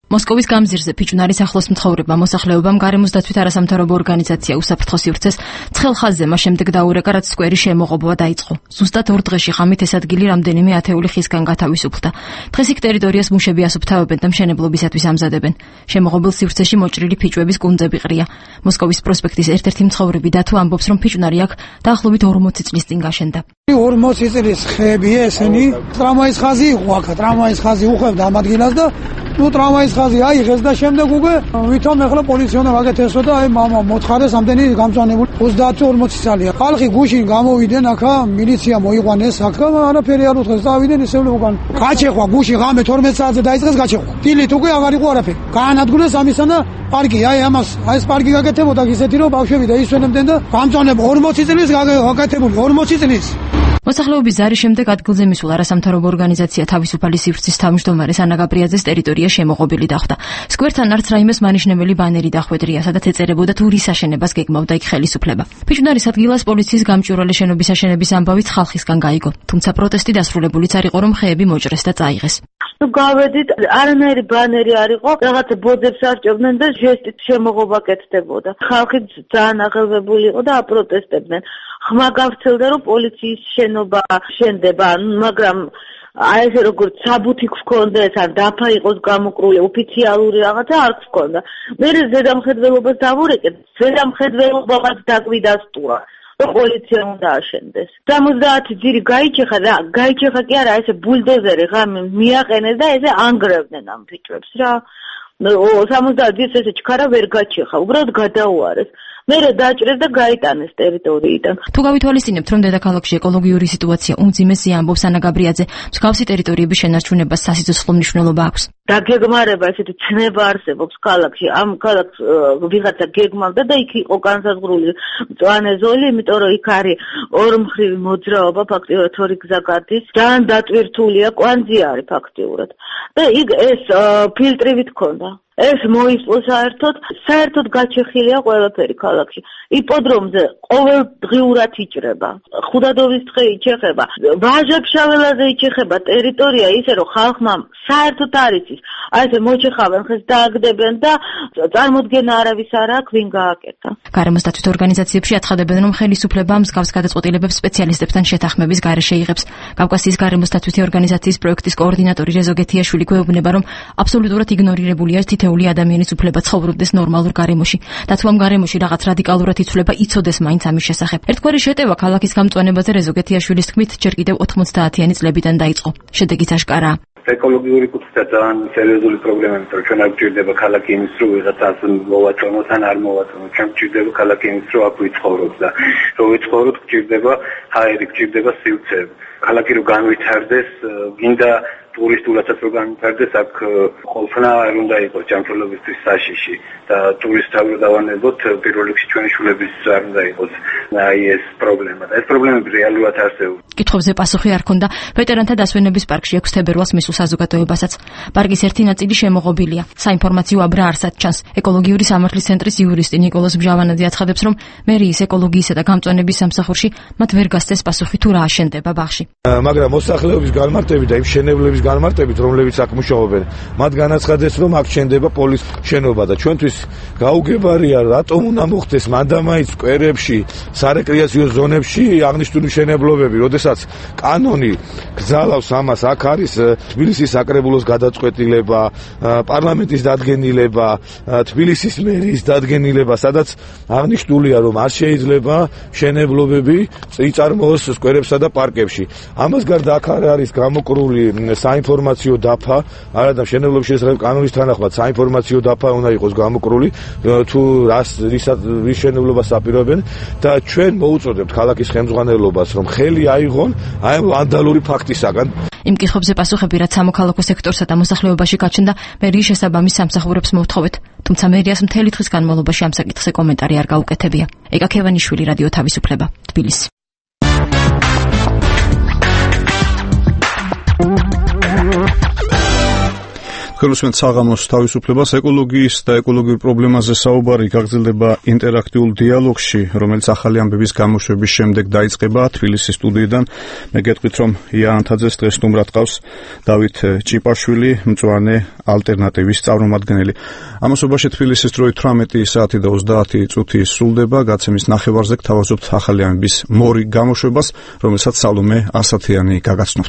მოსკოვის გამზირზე ფიჭვნარის ახლოს მცხოვრებმა მოსახლეობამ გარემოს დაცვით არასამთავრობო ორგანიზაცია უსაფრთხო სივრცეს ცხელ ხაზზე მას შემდეგ დაურეკა, რაც სკვერი შემოღობვა დაიწყო. ზუსტად ორ დღეში ღამით ეს ადგილი რამდენიმე ათეული ხისგან გათავისუფლდა. დღეს იქ ტერიტორიას მუშები ასუფთავებენ და მშენებლობისათვის ამზადებენ. შემოღობილ სივრცეში მოჭრილი ფიჭვების კუნძები ყრია. მოსკოვის პროსპექტის ერთ-ერთი მცხოვრები დათო ამბობს, რომ ფიჭვნარი აქ დაახლოებით ორმოცი წლის წინ გაშენდა. ორმოცი წლის ხეები ესენი, ტრამვაის ხაზი იყო აქ, ტრამვაის ხაზი უხევდა ამ ადგილას და ნუ ტრამვაის ხაზი აიღეს და შემდეგ უკვე ვითომ ეხლა პოლიციონერ აკეთესო და აი მამა მოთხარეს ამდენი გამწვანებული ოცდაათი ორმოცი წელია. ხალხი გუშინ გამოვიდნენ აქა, მილიცია მოიყვანეს აქა, არაფერი არ უთხრეს, დავიდნენ ისევ უკან. გაჩეხვა გუშინ ღამე თორმეტ საათზე დაიწყეს გაჩეხვა. დილით უკვე აღარ იყო არაფერი. გაანადგურეს ამისთან და პარკი, აი ამას, აი ეს პარკი გაკეთებოდა ისეთი რომ ბავშვები დაისვენებდნენ და გამწვანება ორმოცი წლის გაკეთებული, ორმოცი წლის. მოსახლეობის ზარის შემდეგ ადგილზე მისულ არასამთავრობო ორგანიზაცია თავისუფალი სივრცის თავმჯდომარე ანა გაბრიაძეს ტერიტორია შემოღობილი დახვდა. სკვერთან არც რაიმეს მანიშნებელი ბანერი დახვედრია, სადაც ეწერებოდა თუ რის აშენებას გეგმავდა იქ ხელისუფლება. ფიჭვნარის ადგილას პოლიციის გამჭვირვალე შენობის აშენების ამბავით ხალხისგან გაიგო, თუმცა პროტესტი დასრულებულიც არ იყო, რომ ხეები მოჭრეს და წაიღეს. ნუ გავედით, არანაირი ბანერი არ იყო, რაღაც ბოძებს არჭევდნენ და ჟესტით შემოღობა კეთდებოდა. ხალხი ძალიან აღელვებული იყო და აპროტესტებდნენ. ხმა გავრცელდა, რომ პოლიციის შენობა შენდება, მაგრამ აი ესე როგორც საბუთი გქონდეს, ან დაფა იყოს გამოკრული, ოფიციალური რაღაცა არ გქონდა. მე ზედამხედველობას დავურეკეთ, ზედამხედველობაც დაგვიდა სტურა, რომ პოლიცია უნდა აშენდეს. სამოცდაათი ძირი გაიჩეხა და გაიჩეხა კი არა, ესე ბულდოზერი ღამე მიაყენეს და ესე ანგრევდნენ ამ ფიჭვებს რა. სამოცდაათი ძირს ესე ჩქარა ვერ გაჩეხა, უბრალოდ გადაუარეს. მერე დაჭრეს და გაიტანეს ტერიტორიიდან. თუ გავითვალისწინებთ, რომ დედაქალაქში ეკოლოგიური სიტუაცია უმძიმესია, ამბობს ანა გაბრიაძე, მსგავსი ტერიტორიების შენარჩუნებას სასიცოცხლო მნიშვნელობა აქვს. დაგეგმარება, ესეთი ცნება არსებობს ქალაქში. ამ ქალაქს ვიღაცა გეგმავდა და იქ იყო განსაზღვრული მწვანე ზოლი, იმიტომ რომ იქ არის ორმხრივი მოძრაობა, ფაქტიურად ორი გზა გადის. ძალიან დატვირთულია, კვანძი არის ფაქტიურად. და იქ ეს ფილტრივით ქონდა. ეს მოისწო საერთოდ, საერთოდ გაჩეხილია ყველაფერი ქალაქში. იპოდრომზე ყოველდღიურად იჭრება. ხუდადოვის დღე იჩეხება. ვაჟა-ფშაველაზე იჩეხება ტერიტორია ისე რომ ხალხმა საერთოდ არ იცის. აი ესე მოჩეხავენ ხეს დააგდებენ და წარმოდგენა არავის არ აქვს ვინ გააკეთა. გარემოს დაცვით ორგანიზაციებში აცხადებენ, რომ ხელისუფლება მსგავს გადაწყვეტილებებს სპეციალისტებთან შეთანხმების გარეშე იღებს. კავკასიის გარემოს დაცვითი ორგანიზაციის პროექტის კოორდინატორი რეზო გეთიაშვილი გვეუბნება, რომ აბსოლუტურად იგნორირებულია თითოეული ადამიანის უფლება ცხოვრობდეს ნორმალურ გარემოში. და თუ ამ გარემოში რაღაც რადიკალურად იცვლება, იცოდეს მაინც ამის შესახებ. ერთგვარი შეტევა ქალაქის გამწვანებაზე რეზო გეთიაშვილის თქმით, ჯერ კიდევ ოთხმოცდაათიანი წლებიდან დაიწყო. შედეგიც აშკარაა. ეკოლოგიური კუთხით ძალიან სერიოზული პრობლემა, იმიტომ რომ ჩვენ არ გვჭირდება ქალაქი იმის, რომ ვიღაცას მოვაწონოთ ან არ მოვაწონოთ. ჩვენ გვჭირდება ქალაქი იმის, რომ აქ ვიცხოვროთ და რომ ვიცხოვროთ გვჭირდება ჰაერი, გვჭირდება სივრცე. ქალაქი რომ განვითარდეს, გინდა ტურისტულადაც რო განვითარდეს, აქ ყოველთანა არ უნდა იყოს ჯანმრთელობისთვის საშიში და ტურისტებად დავანებოთ, პირველ რიგში ჩვენი შულების არ უნდა იყოს აი ეს პრობლემა. და ეს პრობლემები რეალურად არსებობს. კითხვებზე პასუხი არ ქონდა ვეტერანთა დასვენების პარკში ექვსი თებერვალს მისულ საზოგადოებასაც. პარკის ერთი ნაწილი შემოღობილია. საინფორმაციო აბრა არსად ჩანს. ეკოლოგიური სამართლის ცენტრის იურისტი ნიკოლოზ ბჟავანაძე აცხადებს, რომ მერიის ეკოლოგიისა და გამწვანების სამსახურში მათ ვერ გასცეს პასუხი თუ რა აშენდება ბაღში. მაგრამ მოსახლეობის განმარტებით და იმ მშენებლების განმარტებით, რომლებიც აქ მუშაობენ, მათ განაცხადეს, რომ აქ შენდება პოლის შენობა და ჩვენთვის გაუგებარია, რატომ უნდა მოხდეს მანდამაის სკვერებში, სარეკრეაციო ზონებში აღნიშნული მშენებლობები, როდესაც კანონი გზალავს ამას. აქ არის თბილისის საკრებულოს გადაწყვეტილება, პარლამენტის დადგენილება, თბილისის მერიის დადგენილება, სადაც აღნიშნულია, რომ არ შეიძლება მშენებლობები წიწარმოოს სკვერებსა და პარკებში. ამას გარდა აქ არის გამოკრული საინფორმაციო დაფა, არადა მშენებლობის შესახებ კანონის თანახმად საინფორმაციო დაფა უნდა იყოს გამოკრული, თუ რას რის მშენებლობას აპირებენ და ჩვენ მოუწოდებთ ქალაქის ხელმძღვანელობას, რომ ხელი აიღონ აი ვანდალური ფაქტისაგან. იმ კითხვებზე პასუხები, რაც სამოქალაქო სექტორსა და მოსახლეობაში გაჩნდა, მერიის შესაბამის სამსახურებს მოვთხოვეთ, თუმცა მერიას მთელი დღის განმავლობაში ამ საკითხზე კომენტარი არ გაუკეთებია. ეკა ქევანიშვილი, რადიო თავისუფლება, თბილისი. თქვენ უსმენთ საღამოს თავისუფლებას, ეკოლოგიის და ეკოლოგიურ პრობლემაზე საუბარი გაგრძელდება ინტერაქტიულ დიალოგში, რომელიც ახალი ამბების გამოშვების შემდეგ დაიწყება თბილისის სტუდიიდან. მე გეტყვით, რომ ია ანთაძეს დღეს სტუმრად ყავს დავით ჭიპაშვილი, მწვანე ალტერნატივის წარმომადგენელი. ამასობაში თბილისის დროით თვრამეტი საათი და ოცდაათი წუთი სრულდება. გაცემის ნახევარზე გთავაზობთ ახალი ამბების მორიგ გამოშვებას, რომელსაც სალომე ასათიანი გაგაცნობთ.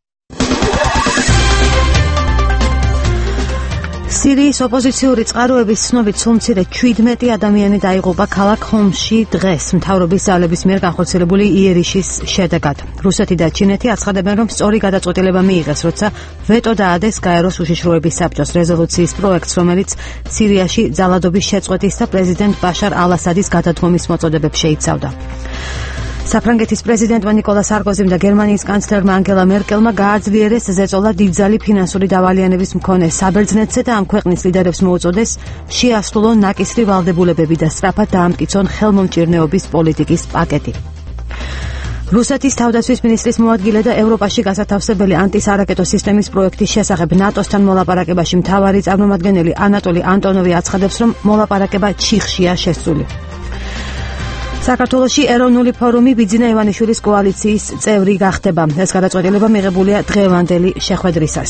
სირიის ოპოზიციური წყაროების ცნობით სულ მცირე ჩვიდმეტი ადამიანი დაიღუპა ქალაქ ჰომსში დღეს მთავრობის ძალების მიერ განხორციელებული იერიშის შედეგად. რუსეთი და ჩინეთი აცხადებენ, რომ სწორი გადაწყვეტილება მიიღეს, როცა ვეტო დაადეს გაეროს უშიშროების საბჭოს რეზოლუციის პროექტს, რომელიც სირიაში ძალადობის შეწყვეტის და პრეზიდენტ ბაშარ ალ-ასადის გადადგომის მოწოდებებს შეიცავდა. საფრანგეთის პრეზიდენტმა ნიკოლა სარკოზიმ და გერმანიის კანცლერმა ანგელა მერკელმა გააძლიერეს ზეწოლა დიდძალი ფინანსური დავალიანების მქონე საბერძნეთზე და ამ ქვეყნის ლიდერებს მოუწოდეს შეასრულონ ნაკისრი ვალდებულებები და სწრაფად დაამტკიცონ ხელმომჭირნეობის პოლიტიკის პაკეტი. რუსეთის თავდაცვის მინისტრის მოადგილე და ევროპაში გასათავსებელი ანტისარაკეტო სისტემის პროექტის შესახებ ნატოსთან მოლაპარაკებაში მთავარი წარმომადგენელი ანატოლი ანტონოვი აცხადებს, რომ მოლაპარაკება ჩიხშია შესული. საქართველოში ეროვნული ფორუმი ბიძინა ივანიშვილის კოალიციის წევრი გახდება. ეს გადაწყვეტილება მიღებულია დღევანდელი შეხვედრისას.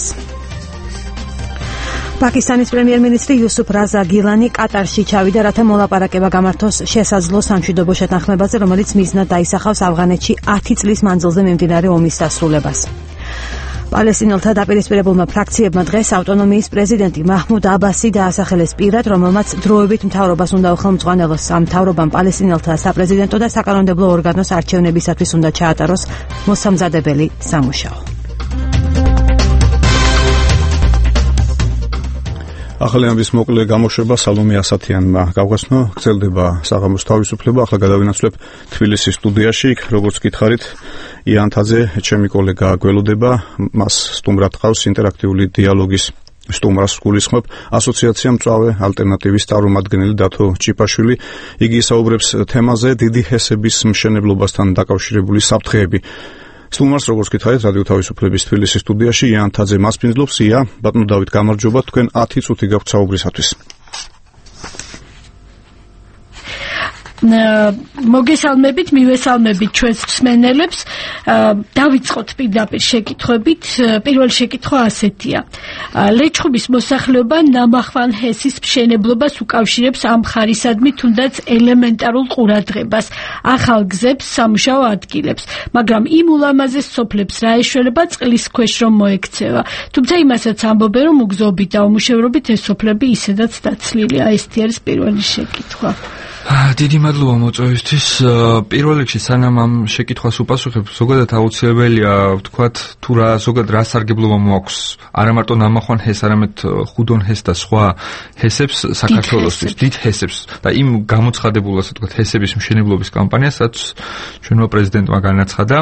პაკისტანის პრემიერ-მინისტრი იუსუფ რაზა გილანი კატარში ჩავიდა, რათა მოლაპარაკება გამართოს შესაძლო სამშვიდობო შეთანხმებაზე, რომელიც მიზნად დაისახავს ავღანეთში ათი წლის მანძილზე მიმდინარე ომის დასრულებას. პალესტინელთა დაპირისპირებულმა ფრაქციებმა დღეს ავტონომიის პრეზიდენტი მაჰმუდ აბასი დაასახელეს პირად, რომელმაც დროებით მთავრობას უნდა უხელმძღვანელოს. ამ მთავრობამ პალესტინელთა საპრეზიდენტო და საკანონმდებლო ორგანოს არჩევნებისათვის უნდა ჩაატაროს მოსამზადებელი სამუშაო. ახალი ამბის მოკლე გამოშვება სალომე ასათიანმა გავგაცნო. გრძელდება საღამოს თავისუფლება. ახლა გადავინაცვლებ თბილისის სტუდიაში. იქ როგორც გითხარით, ია ანთაძე, ჩემი კოლეგა გველოდება. მას სტუმრად ყავს ინტერაქტიული დიალოგის სტუმრას გულისხმობ ასოციაცია მწვავე ალტერნატივის წარმომადგენელი დათო ჭიპაშვილი. იგი საუბრებს თემაზე დიდი ჰესების მშენებლობასთან დაკავშირებული საფრთხეები. სტუმარს როგორც გითხარით, რადიო თავისუფლების თბილისის სტუდიაში ია ანთაძე მას პინძლობს. ია, ბატონო დავით, გამარჯობა, თქვენ ათი წუთი გაქვთ საუბრისათვის. მოგესალმებით, მივესალმებით ჩვენს მსმენელებს. დავიწყოთ პირდაპირ შეკითხვებით. პირველი შეკითხვა ასეთია. ლეჩხუმის მოსახლეობა ნამახვან ჰესის მშენებლობას უკავშირებს ამ ხარისადმი თუნდაც ელემენტარულ ყურადღებას, ახალ გზებს, სამუშაო ადგილებს, მაგრამ იმ ულამაზეს სოფლებს რა ეშველება წყლის ქვეშ რომ მოექცევა. თუმცა იმასაც ამბობენ, რომ უგზობით და უმუშევრობით ეს სოფლები ისედაც დაცლილია. ესეთი არის პირველი შეკითხვა. დიდი მადლობა მოწვევისთვის. პირველ რიგში სანამ ამ შეკითხვას უპასუხებ, ზოგადად აუცილებელია ვთქვათ, თუ რა ზოგადად რა სარგებლობა მოაქვს არა მარტო ნამახვან ჰეს, არამედ ხუდონ ჰეს და სხვა ჰესებს საქართველოსთვის, დიდ ჰესებს და იმ გამოცხადებულ, ასე ვთქვათ, ჰესების მშენებლობის კამპანიას, რაც ჩვენმა პრეზიდენტმა განაცხადა.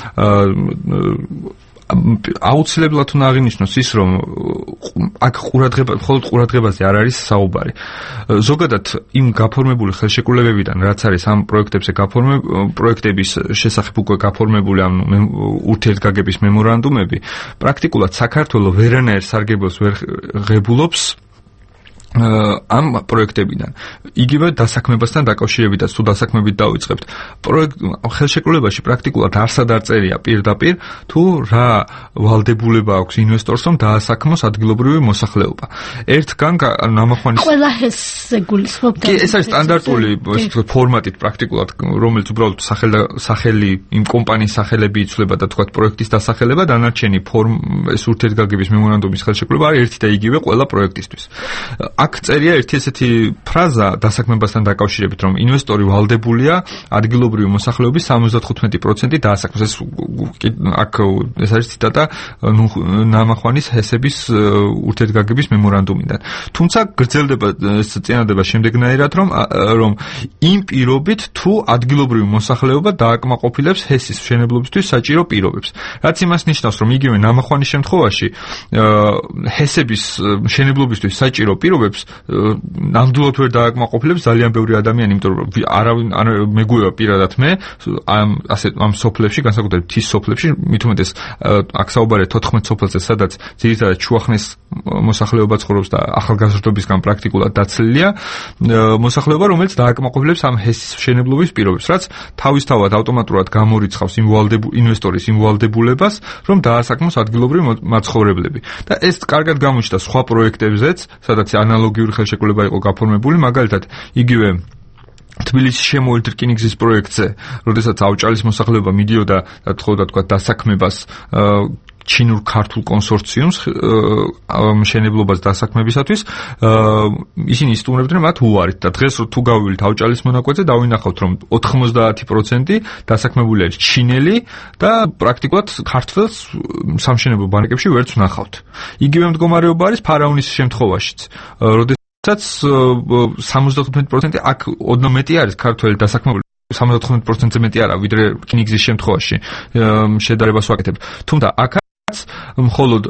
აუცილებლად უნდა აღინიშნოს ის, რომ აქ ყურადღება, მხოლოდ ყურადღებაზე არ არის საუბარი. ზოგადად იმ გაფორმებული ხელშეკრულებებიდან, რაც არის ამ პროექტებზე გაფორმებული, პროექტების შესახებ უკვე გაფორმებული ამ ურთიერთგაგების მემორანდუმები, პრაქტიკულად საქართველოს ვერანაირ სარგებელს ვერ ღებულობს ამ პროექტებიდან. იგივე დასაქმებასთან დაკავშირებითაც თუ დასაქმებით დავიწყებთ. პროექტ ხელშეკრულებაში პრაქტიკულად არსად არ წერია პირდაპირ თუ რა ვალდებულება აქვს ინვესტორს, რომ დაასაქმოს ადგილობრივი მოსახლეობა. ერთგან ნამახვანის ყველა ჰესზე გულისხმობთ. კი, ეს არის სტანდარტული ფორმატით პრაქტიკულად, რომელიც უბრალოდ სახელი სახელი იმ კომპანიის სახელები იცვლება და თქვათ პროექტის დასახელება, დანარჩენი ფორმ ეს ურთიერთგაგების მემორანდუმის ხელშეკრულება არის ერთი და იგივე ყველა პროექტისთვის. აქ წერია ერთი ესეთი ფრაზა დასაქმებასთან დაკავშირებით, რომ ინვესტორი ვალდებულია ადგილობრივი მოსახლეობის სამოცდათხუთმეტი პროცენტი დაასაქმოს. ეს აქ ეს არის ციტატა ნამახვანის ჰესების ურთიერთგაგების მემორანდუმიდან. თუმცა გრძელდება ეს წინადადება შემდეგნაირად, რომ რომ იმ პირობით თუ ადგილობრივი მოსახლეობა დააკმაყოფილებს ჰესის მშენებლობისთვის საჭირო პირობებს. რაც იმას ნიშნავს, რომ იგივე ნამახვანის შემთხვევაში ჰესების მშენებლობისთვის საჭირო პირობებს მოგზაურებს ნამდვილად ვერ დააკმაყოფილებს ძალიან ბევრი ადამიანი, იმიტომ რომ არავინ არ მეგვივა პირადად მე ამ ასე ამ სოფლებში, განსაკუთრებით მთის სოფლებში, მით უმეტეს აქ საუბარია თოთხმეტ სოფელზე, სადაც ძირითადად შუახნის მოსახლეობა ცხოვრობს და ახალგაზრდობისგან პრაქტიკულად დაცლილია მოსახლეობა, რომელიც დააკმაყოფილებს ამ ჰესის მშენებლობის პირობებს, რაც თავისთავად ავტომატურად გამორიცხავს იმ ინვესტორის იმ ვალდებულებას, რომ დაასაქმოს ადგილობრივი მაცხოვრებლები. და ეს კარგად გამოჩნდა სხვა პროექტებზეც, სადაც ანალოგიური ხელშეკრულება იყო გაფორმებული, მაგალითად, იგივე თბილისის შემოერთ რკინიგზის პროექტზე, როდესაც ავჭალის მოსახლეობა მიდიოდა და თხოვდა თქვა დასაქმებას ჩინურ ქართულ კონსორციუმს მშენებლობას დასაქმებისათვის, ისინი სტუმრებდნენ მათ უარით და დღეს თუ გავივლით ავჭალის მონაკვეთზე, დავინახავთ, რომ ოთხმოცდაათი პროცენტი დასაქმებული არის ჩინელი და პრაქტიკულად ქართველს სამშენებლო ბანაკებში ვერც ვნახავთ. იგივე მდგომარეობა არის ფარაონის შემთხვევაშიც, როდესაც სამოცდათხუთმეტი პროცენტი აქ ოდნავ მეტი არის ქართველი დასაქმებული, სამოცდათხუთმეტი პროცენტზე მეტი არა, ვიდრე რკინიგზის შემთხვევაში შედარებას ვაკეთებ. თუმცა აქ მხოლოდ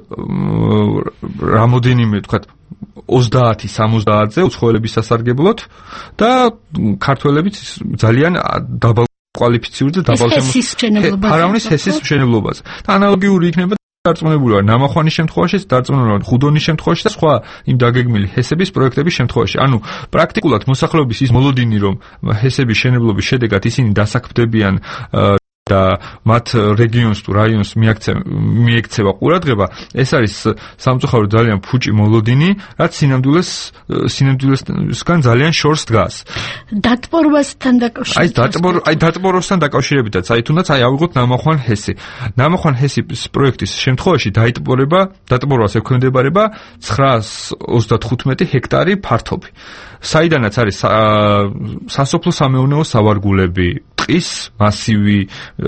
რამოდენიმე თქვა ოცდაათი სამოცდაათზე უცხოელების სასარგებლოდ და ქართველებიც ძალიან დაბალ კვალიფიციურ და დაბალ ფარაონის ჰესის მშენებლობაზე. და ანალოგიური იქნება დარწმუნებული ვარ ნამახვანის შემთხვევაშიც, დარწმუნებული ვარ ხუდონის შემთხვევაში და სხვა იმ დაგეგმილი ჰესების პროექტების შემთხვევაში. ანუ პრაქტიკულად მოსახლეობის ის მოლოდინი, რომ ჰესების მშენებლობის შედეგად ისინი დასაქმდებიან და მათ რეგიონს თუ რაიონს მიექცევა ყურადღება, ეს არის სამწუხაროდ ძალიან ფუჭი მოლოდინი, რაც სინამდვილეს სინამდვილესთან ძალიან შორს დგას. დატბორვასთან დაკავშირებით. აი დატბორვასთან დაკავშირებითაც, აი თუნდაც აი ავიღოთ ნამახვან ჰესი. ნამახვან ჰესის პროექტის შემთხვევაში დაიტბორება, დატბორვას ექვემდებარება ცხრაას ოცდათხუთმეტი ჰექტარი ფართობი. საიდანაც არის სასოფლო სამეურნეო სავარგულები, ტყის მასივი,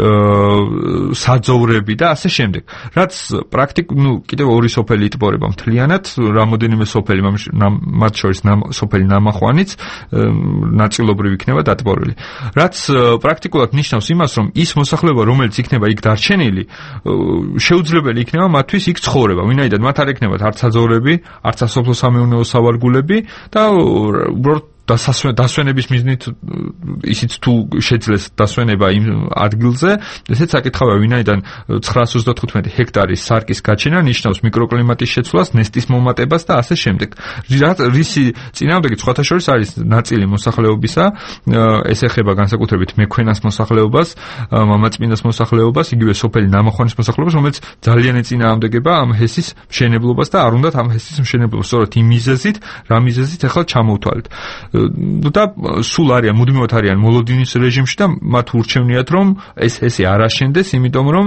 საძოვრები და ასე შემდეგ. რაც პრაქტიკ, ну, კიდევ ორი სოფელი იტბორება მთლიანად, რამოდენიმე სოფელი, მათ შორის სოფელი ნამახვანიც ნაწილობრივ იქნება დატბორილი. რაც პრაქტიკულად ნიშნავს იმას, რომ ის მოსახლეობა, რომელიც იქნება იქ დარჩენილი, შეუძლებელი იქნება მათთვის იქ ცხოვრება. ვინაიდან მათ არ ექნებათ არც საძოვრები, არც სასოფლო სამეურნეო სავარგულები და უბრალოდ დასვენების მიზნით ისიც თუ შეძლეს დასვენება იმ ადგილზე, ესეც საკითხავია, ვინაიდან ცხრაას ოცდათხუთმეტი ჰექტარის სარკის გაჩენა ნიშნავს მიკროკლიმატის შეცვლას, ნესტის მომატებას და ასე შემდეგ. რისი წინააღმდეგი სხვათა შორის არის ნაწილი მოსახლეობისა, ეს ეხება განსაკუთრებით მექვენას მოსახლეობას, მამაწმინდას მოსახლეობას, იგივე სოფელი ნამახვანის მოსახლეობას, რომელიც ძალიან ეწინააღმდეგება ამ ჰესის მშენებლობას და არ უნდათ ამ ჰესის მშენებლობას სწორედ იმ მიზეზით, რა მიზეზით ახლა ჩამოვთვალეთ. და სულ არიან, მუდმივად არიან მოლოდინის რეჟიმში და მათ ურჩევნიათ, რომ ეს ესე არ აშენდეს, იმიტომ რომ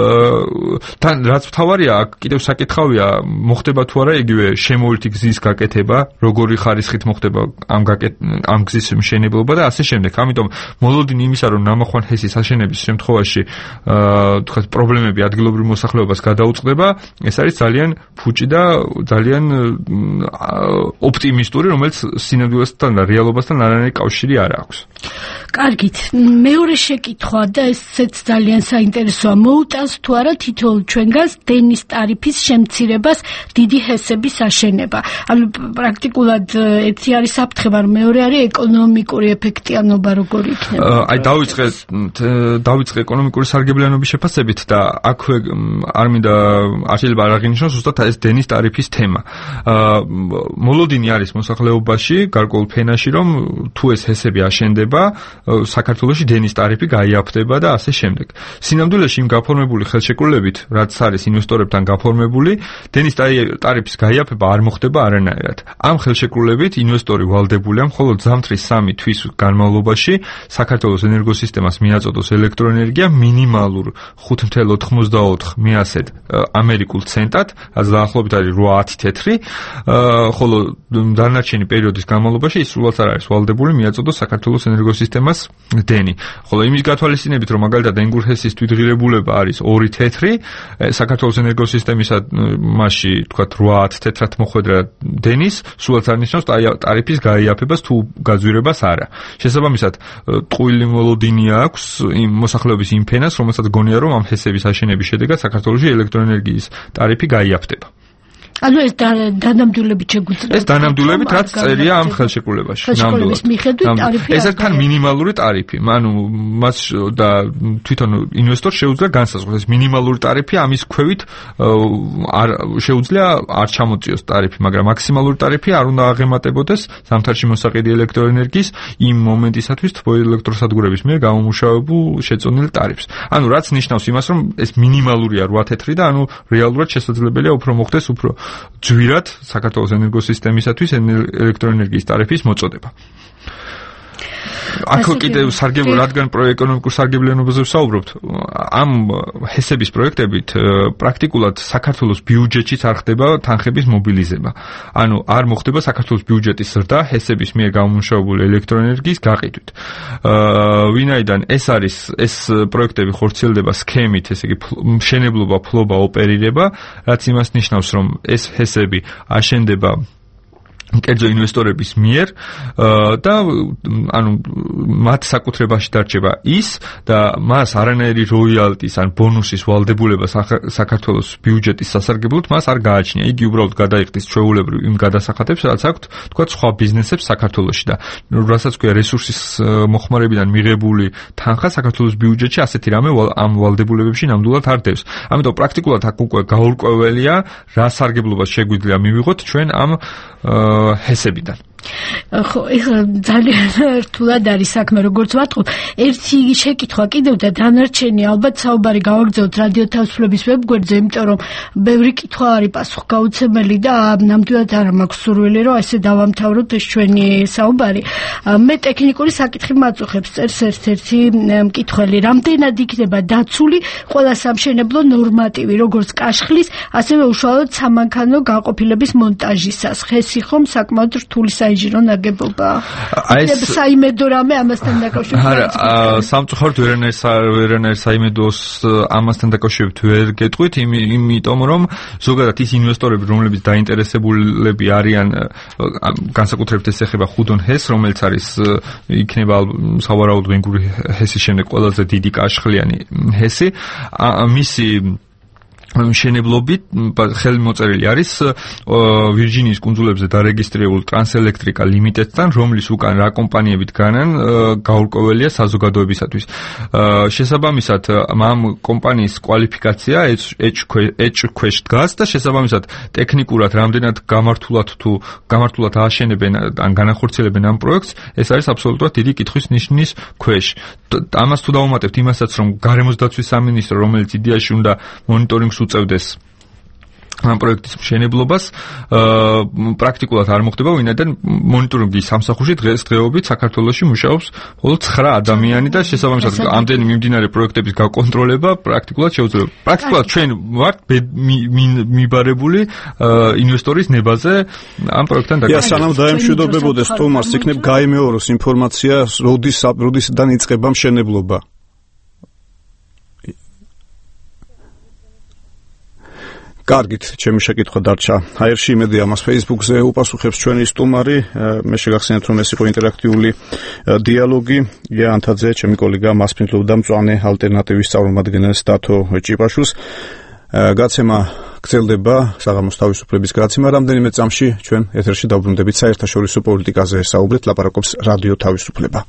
თან რაც მთავარია, კიდევ საკითხავია, მოხდება თუ არა იგივე შემოერთი გზის გაკეთება, როგორი ხარისხით მოხდება ამ ამ გზის მშენებლობა და ასე შემდეგ. ამიტომ მოლოდინი იმისა, რომ ნამახვან ჰესის აშენების შემთხვევაში თქვა პრობლემები ადგილობრივ მოსახლეობას გადაუწყდება, ეს არის ძალიან ფუჭი და ძალიან ოპტიმისტური, რომელიც სინამდვილესთან და რეალობასთან არანაირი კავშირი არ აქვს. კარგით, მეორე შეკითხვა და ესეც ძალიან საინტერესოა. მოუტანს თუ არა თითოეულ ჩვენგანს დენის ტარიფის შემცირებას დიდი ჰესების აშენება? ანუ პრაქტიკულად ერთი არის საფრთხება, რომ მეორე არის ეკონომიკური ეფექტიანობა, როგორი იქნება? აი დავიწყე დავიწყე ეკონომიკური სარგებლიანობის შეფასებით და აქვე არ მინდა არ შეიძლება არ აღინიშნოს ზუსტად ეს დენის ტარიფის თემა. მოლოდინი არის მოსახლეობაში გარკვეულ ფენაში, რომ თუ ეს ჰესები აშენდება, საქართველოში დენის ტარიფი გაიაფთება და ასე შემდეგ. სინამდვილეში იმ გაფორმებული ხელშეკრულებით, რაც არის ინვესტორებთან გაფორმებული, დენის ტარიფის გაიაფება არ მოხდება არანაირად. ამ ხელშეკრულებით ინვესტორი ვალდებულია მხოლოდ ზამთრის სამი თვის განმავლობაში საქართველოს ენერგოსისტემას მიაწოდოს ელექტროენერგია მინიმალურ ხუთ ათეული ოცდაოთხ მეასედ ამერიკულ ცენტად, რაც დაახლოებით არის რვა ათი თეთრი, ხოლო დანარჩენი პერიოდის განმავლობაში ის სულაც არ არის ვალდებული მიაწოდოს საქართველოს ენერგოსისტემას დენი. ხოლო იმის გათვალისწინებით, რომ მაგალითად ენგურჰესის თვითღირებულება არის ორი თეთრი, საქართველოს ენერგოსისტემისა მასში თქვათ რვა ათი თეთრად მოხვედრა დენის, სულაც არ ნიშნავს ტარიფის გაიაფებას თუ გაძვირებას არა. შესაბამისად, ტყუილი მოლოდინი აქვს იმ მოსახლეობის იმ ფენას, რომელსაც გონია, რომ ამ ჰესების აშენების შედეგად საქართველოში ელექტროენერგიის ტარიფი გაიაფდება. ანუ ეს დანამდვილებით შეგვიძლია. ეს დანამდვილებით რაც წერია ამ ხელშეკრულებაში. ხელშეკრულების მიხედვით ტარიფი ეს არის თან მინიმალური ტარიფი. ანუ მას და თვითონ ინვესტორს შეუძლია განსაზღვროს ეს მინიმალური ტარიფი, ამის ქვევით არ შეუძლია არ ჩამოწიოს ტარიფი, მაგრამ მაქსიმალური ტარიფი არ უნდა აღემატებოდეს ზამთარში მოსაყიდი ელექტროენერგიის იმ მომენტისათვის თბოელექტროსადგურების მიერ გამომუშავებულ შეწონილ ტარიფს. ანუ რაც ნიშნავს იმას, რომ ეს მინიმალურია რვა თეთრი და ანუ რეალურად შესაძლებელია უფრო მოხდეს უფრო ძვირად საქართველოს ენერგოსისტემისათვის ელექტროენერგიის ტარიფის მოწოდება. აქ კიდევ სარგებლო რადგან პროექტ-ეკონომიკურ სარგებლიანობაზე ვსაუბრობთ, ამ ჰესების პროექტებით პრაქტიკულად საქართველოს ბიუჯეტშიც არ ხდება თანხების მობილიზება. ანუ არ მოხდება საქართველოს ბიუჯეტის ზრდა ჰესების მიერ გამომუშავებული ელექტროენერგიის გაყიდვით. ვინაიდან ეს არის ეს პროექტები ხორციელდება სქემით, ესე იგი მშენებლობა, ფლობა, ოპერირება, რაც იმას ნიშნავს, რომ ეს ჰესები აშენდება კერძო ინვესტორების მიერ და ანუ მათ საკუთრებაში დარჩება ის და მას არანაირი როიალტის ან ბონუსის ვალდებულება საქართველოს ბიუჯეტის სასარგებლოდ მას არ გააჩნია. იგი უბრალოდ გადაიხდის ჩვეულებრივ იმ გადასახადებს, რაც აქვთ თქვა სხვა ბიზნესებს საქართველოში და რასაც ქვია რესურსის მოხმარებიდან მიღებული თანხა საქართველოს ბიუჯეტში ასეთი რამე ამ ვალდებულებებში ნამდვილად არ დევს. ამიტომ პრაქტიკულად აქ უკვე გაურკვეველია რა სარგებლობას შეგვიძლია მივიღოთ ჩვენ ამ ჰესებიდან. ხო, ეხლა ძალიან რთულად არის საქმე, როგორც ვატყობ. ერთი შეკითხვა კიდევ და დანარჩენი ალბათ საუბარი გავაგრძელოთ რადიო თავისუფლების ვებგვერდზე, იმიტომ რომ ბევრი კითხვა არის პასუხგაუცემელი და ნამდვილად არ მაქვს სურვილი, რომ ესე დავამთავროთ ეს ჩვენი საუბარი. მე ტექნიკური საკითხი მაწუხებს წერს ერთ-ერთი მკითხველი, რამდენად იქნება დაცული ყველა სამშენებლო ნორმატივი, როგორც კაშხლის, ასევე უშუალოდ სამანქანო გაყოფილების მონტაჟისას. ხესი ხომ საკმაოდ რთული საინჟინრო ნაგებობა. აი ეს საიმედო რამე ამასთან დაკავშირებით. არა, სამწუხაროდ ვერანაირ საიმედოს ამასთან დაკავშირებით ვერ გეტყვით, იმიტომ რომ ზოგადად ის ინვესტორები, რომლებიც დაინტერესებულები არიან, განსაკუთრებით ეს ეხება ხუდონ ჰეს, რომელიც არის იქნება სავარაუდო ვენგური ჰესის შემდეგ ყველაზე დიდი კაშხლიანი ჰესი, მისი მშენებლობით ხელმოწერილი არის ვირჯინიის კუნძულებზე დარეგისტრირებულ ტრანსელექტრიკა ლიმინტედთან, რომლის უკან რა კომპანიები დგანან, გაურკვეველია საზოგადოებისათვის. შესაბამისად, ამ კომპანიის კვალიფიკაცია ეჭ ქვეშ დგას და შესაბამისად ტექნიკურად რამდენად გამართულად თუ გამართულად ააშენებენ ან განახორციელებენ ამ პროექტს, ეს არის აბსოლუტურად დიდი კითხვის ნიშნის ქვეშ. ამას თუ დავუმატებთ იმასაც, რომ გარემოს დაცვის სამინისტრო, რომელიც იდეაში უნდა მონიტორინგს უწევდეს ამ პროექტის მშენებლობას, პრაქტიკულად არ მოხდება, ვინაიდან მონიტორინგის სამსახურში დღესდღეობით საქართველოში მუშაობს მხოლოდ ცხრა ადამიანი და შესაბამისად ამდენი მიმდინარე პროექტების გაკონტროლება პრაქტიკულად შეუძლია. პრაქტიკულად ჩვენ ვართ მიბარებული ინვესტორის ნებაზე ამ პროექტთან დაკავშირებით. სანამ დაემშვიდობებოდეს თომას, იქნებ გაიმეოროს ინფორმაცია, როდის როდისიდან იწყება მშენებლობა. კარგით, ჩემი შეკითხვა დარჩა აერში, იმედი ამას Facebook-ზე უპასუხებს ჩვენი სტუმარი. მე შეგახსენებთ, რომ ეს იყო ინტერაქტიული დიალოგი. ია ანთაძე, ჩემი კოლეგა, მას ფინძლობდა მწვანე ალტერნატივის წარმომადგენელს დათო ჭიპაშვილს. გაცემა გრძელდება, საღამოს თავისუფლების გაცემა. რამდენიმე წამში ჩვენ ეთერში დავბრუნდებით საერთაშორისო პოლიტიკაზე საუბრით, ლაპარაკობს რადიო თავისუფლება.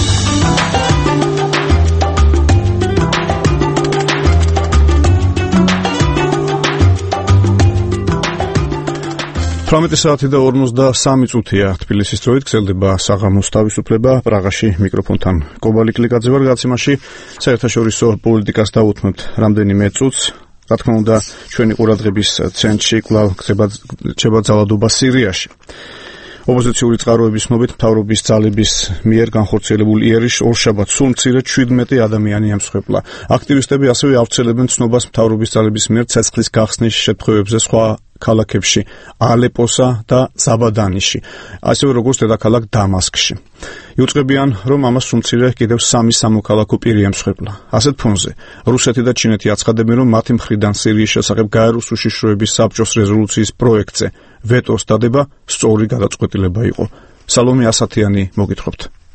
თვრამეტი საათი და ორმოცდასამი წუთია თბილისის დროით, გრძელდება საღამოს თავისუფლება. პრაღაში მიკროფონთან კობალი კლიკაძე ვარ. გაცემაში საერთაშორისო პოლიტიკას დავუთმოთ რამდენიმე წუთს. რა თქმა უნდა, ჩვენი ყურადღების ცენტრში კვლავ ხდება ძალადობა სირიაში. ოპოზიციური წყაროების ცნობით, მთავრობის ძალების მიერ განხორციელებულ იერიშ ორშაბათს სულ მცირე შვიდმეტი ადამიანი ემსხვერპლა. აქტივისტები ასევე ავრცელებენ ცნობას მთავრობის ძალების მიერ ცეცხლის გახსნის შემთხვევებზე სხვა ქალაქებში, ალეპოსა და ზაბადანიში, ასევე როგორც დედაქალაქ დამასკში. იუწყებიან, რომ ამას სულ მცირე კიდევ სამი სამოქალაქო პირი ემსხვერპლა. ასეთ ფონზე რუსეთი და ჩინეთი აცხადებენ, რომ მათი მხრიდან სირიის შესახებ გაეროს უშიშროების საბჭოს რეზოლუციის პროექტზე ვეტოს დადება სწორი გადაწყვეტილება იყო. სალომე ასათიანი მოგითხრობთ.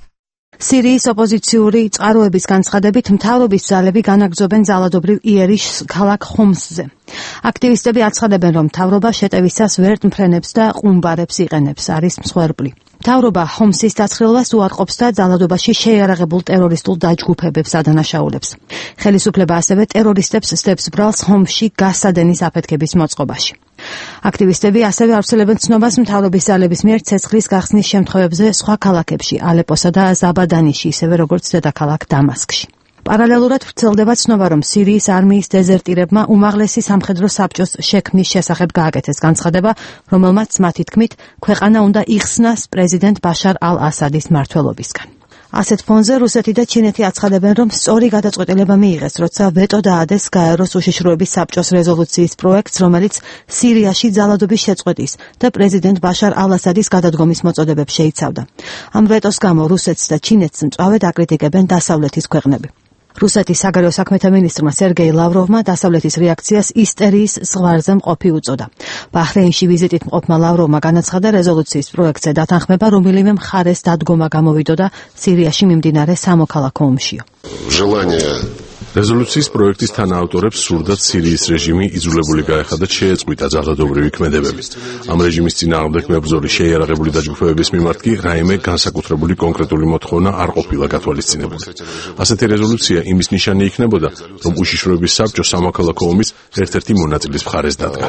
სირიის ოპოზიციური წყაროების განცხადებით მთავრობის ძალები განაგრძობენ ძალადობრივ იერიშს ქალაქ ხომსზე. აქტივისტები აცხადებენ, რომ მთავრობა შეტევისას ვერტმფრენებს და ყუმბარებს იყენებს, არის მსხვერპლი. მთავრობა ხომსის დაცხრილებას უარყოფს და ძალადობაში შეიარაღებულ ტერორისტულ დაჯგუფებებს ადანაშაულებს. ხელისუფლება ასევე ტერორისტებს სდებს ბრალს ხომსში გასადენის აფეთქების მოწყობაში. აქტივისტები ასევე ავრცელებენ ცნობას მთავრობის ძალების მიერ ცეცხლის გახსნის შემთხვევებზე სხვა ქალაქებში, ალეპოსა და ზაბადანიში, ისევე როგორც დედაქალაქ დამასკში. პარალელურად ვრცელდება ცნობა, რომ სირიის არმიის დეზერტირებმა უმაღლესი სამხედრო საბჭოს შექმნის შესახებ გააკეთეს განცხადება, რომელმაც მათი თქმით, ქვეყანა უნდა იხსნას პრეზიდენტ ბაშარ ალ-ასადის მმართველობისგან. ასეთ ფონზე რუსეთი და ჩინეთი აცხადებენ, რომ სწორი გადაწყვეტილება მიიღეს, როცა ვეტო დაადეს გაეროს უშიშროების საბჭოს რეზოლუციის პროექტს, რომელიც სირიაში ძალადობის შეწყვეტის და პრეზიდენტ ბაშარ ალ-ასადის გადადგომის მოწოდებებს შეიცავდა. ამ ვეტოს გამო რუსეთს და ჩინეთს მწვავედ აკრიტიკებენ დასავლეთის ქვეყნები. რუსეთის საგარეო საქმეთა მინისტრმა სერგეი ლავროვმა დასავლეთის რეაქციას ისტერიის ზღვარზე მყოფი უწოდა. ბაჰრეინში ვიზიტით მყოფმა ლავროვმა განაცხადა რეზოლუციის პროექტზე დათანხმება, რომელიმე მხარეს დადგომა გამოვიდოდა სირიაში მიმდინარე სამოქალაქო ომშიო. რეზოლუციის პროექტის თანაავტორებს სურდათ სირიის რეჟიმი იძულებული გაეხადათ შეეწყვიტა ძალადობრივი ქმედებები. ამ რეჟიმის წინააღმდეგ მებრძოლი შეიარაღებული დაჯგუფებების მიმართ კი რაიმე განსაკუთრებული კონკრეტული მოთხოვნა არ ყოფილა გათვალისწინებული. ასეთი რეზოლუცია იმის ნიშანი იქნებოდა, რომ უშიშროების საბჭო სამოქალაქო ომის ერთ-ერთი მონაწილის მხარეს დადგა.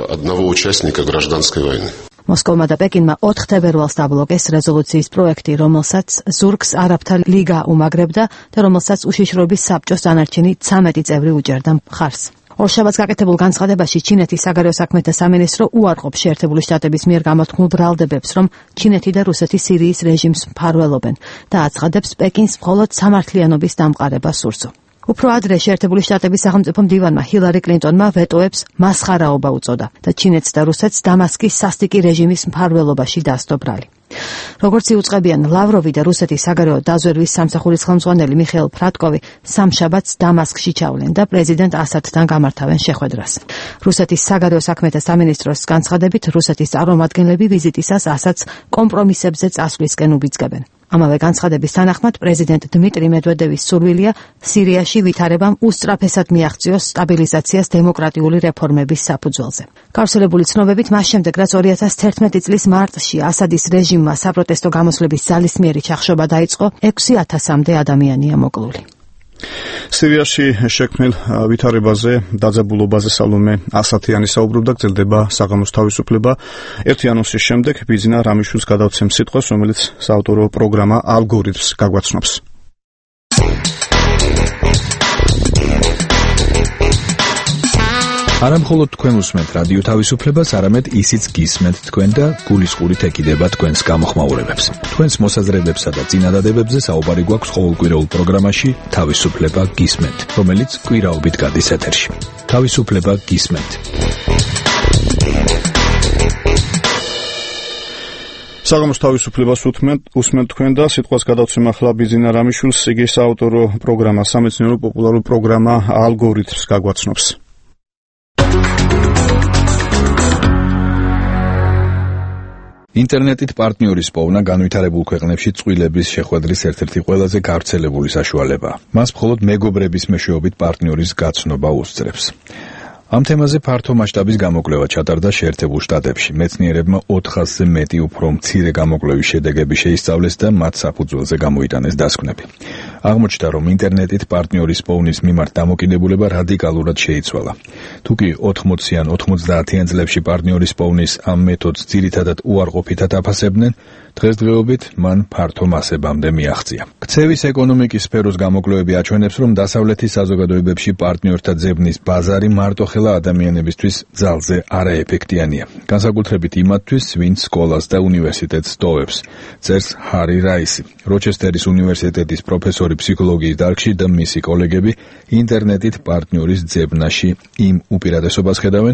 მოსკოვმა და პეკინმა ოთხ თებერვალს დაბლოკეს რეზოლუციის პროექტი, რომელსაც ზურგს არაბთა ლიგა უმაგრებდა და რომელსაც უშიშროების საბჭოს დანარჩენი ცამეტი წევრი უჭერდა მხარს. ორშაბათს გაკეთებულ განცხადებაში ჩინეთის საგარეო საქმეთა სამინისტრო უარყოფს შეერთებული შტატების მიერ გამოთქმულ ბრალდებებს, რომ ჩინეთი და რუსეთი სირიის რეჟიმს მფარველობენ და აცხადებს პეკინს მხოლოდ სამართლიანობის დამყარება სურსო. უფრო ადრე შეერთებული შტატების სახელმწიფო მდივანმა ჰილარი კლინტონმა ვეტოებს მასხარაობა უწოდა და ჩინეთს და რუსეთს დამასკის სასტიკი რეჟიმის მფარველობაში დასდო ბრალი. როგორც იუწყებიან, ლავროვი და რუსეთის საგარეო დაზვერვის სამსახურის ხელმძღვანელი მიხეილ ფრატკოვი სამშაბათს დამასკში ჩავლენ და პრეზიდენტ ასადთან გამართავენ შეხვედრას. რუსეთის საგარეო საქმეთა სამინისტროს განცხადებით, რუსეთის წარმომადგენლები ვიზიტისას ასადს კომპრომისებზე წასვლისკენ უბიძგებენ. ამავე განცხადების თანახმად პრეზიდენტ დმიტრი მედვედევის სურვილია სირიაში ვითარებამ უსწრაფესად მიაღწიოს სტაბილიზაციას დემოკრატიული რეფორმების საფუძველზე. გავრცელებული ცნობებით, მას შემდეგ, რაც ორი ათას თერთმეტი წლის მარტში ასადის რეჟიმმა საპროტესტო გამოსვლების ძალისმიერი ჩახშობა დაიწყო, ექვსი ათასამდე ადამიანია მოკლული. სირიაში შექმნილ ვითარებაზე, დაძაბულობაზე სალომე ასათიანი საუბრობდა, გრძელდება საღამოს თავისუფლება. ერთი ანონსის შემდეგ ბიზნა რამიშვილს გადავცემს სიტყვას, რომელიც საავტორო პროგრამა ალგორითმს გაგვაცნობს. არა მხოლოდ თქვენ უსმენთ რადიო თავისუფლებას, არამედ ისიც გისმენთ თქვენ და გულისყურით ეკიდება თქვენს გამოხმაურებებს. თქვენს მოსაზრებებსა და წინადადებებზე საუბარი გვაქვს ყოველკვირეულ პროგრამაში თავისუფლება გისმენთ, რომელიც კვირაობით გადის ეთერში. თავისუფლება გისმენთ. საღამოს თავისუფლებას უსმენთ თქვენ და სიტყვას გადავცემ ახლა ბიზნა რამიშვილს, იგი საავტორო პროგრამა, სამეცნიერო პოპულარული პროგრამა ალგორითმს გაგვაცნობს. ინტერნეტით პარტნიორის პოვნა განვითარებულ ქვეყნებში წყვილების შეხვედრის ერთ-ერთი ყველაზე გავრცელებული საშუალებაა. მას მხოლოდ მეგობრების მეშვეობით პარტნიორის გაცნობა უსწრებს. ამ თემაზე ფართო მასშტაბის გამოკვლევა ჩატარდა შეერთებულ შტატებში. მეცნიერებმა ოთხასზე მეტი უფრო მცირე გამოკვლევის შედეგები შეისწავლეს და მათ საფუძველზე გამოიტანეს დასკვნები. აღმოჩნდა, რომ ინტერნეტით პარტნიორის პოვნის მიმართ დამოკიდებულება რადიკალურად შეიცვალა. თუკი ოთხმოციან ოცდაათიან წლებში პარტნიორის პოვნის ამ მეთოდს ძირითადად უარყოფითად აფასებდნენ, დღესდღეობით მან ფართო მასებამდე მიაღწია. ქცევის ეკონომიკის სფეროს გამოკვლევები აჩვენებს, რომ დასავლეთის საზოგადოებებში პარტნიორთა ძებნის ბაზარი მარტოხელა ადამიანებისთვის ძალზე არაეფექტიანია. განსაკუთრებით იმათთვის, ვინც სკოლას და უნივერსიტეტს ტოვებს, წერს ჰარი რაისი, როჩესტერის უნივერსიტეტის პროფესორი ფსიქოლოგიის დარგში და მისი კოლეგები ინტერნეტით პარტნიორის ძებნაში იმ უპირატესობას ხედავენ,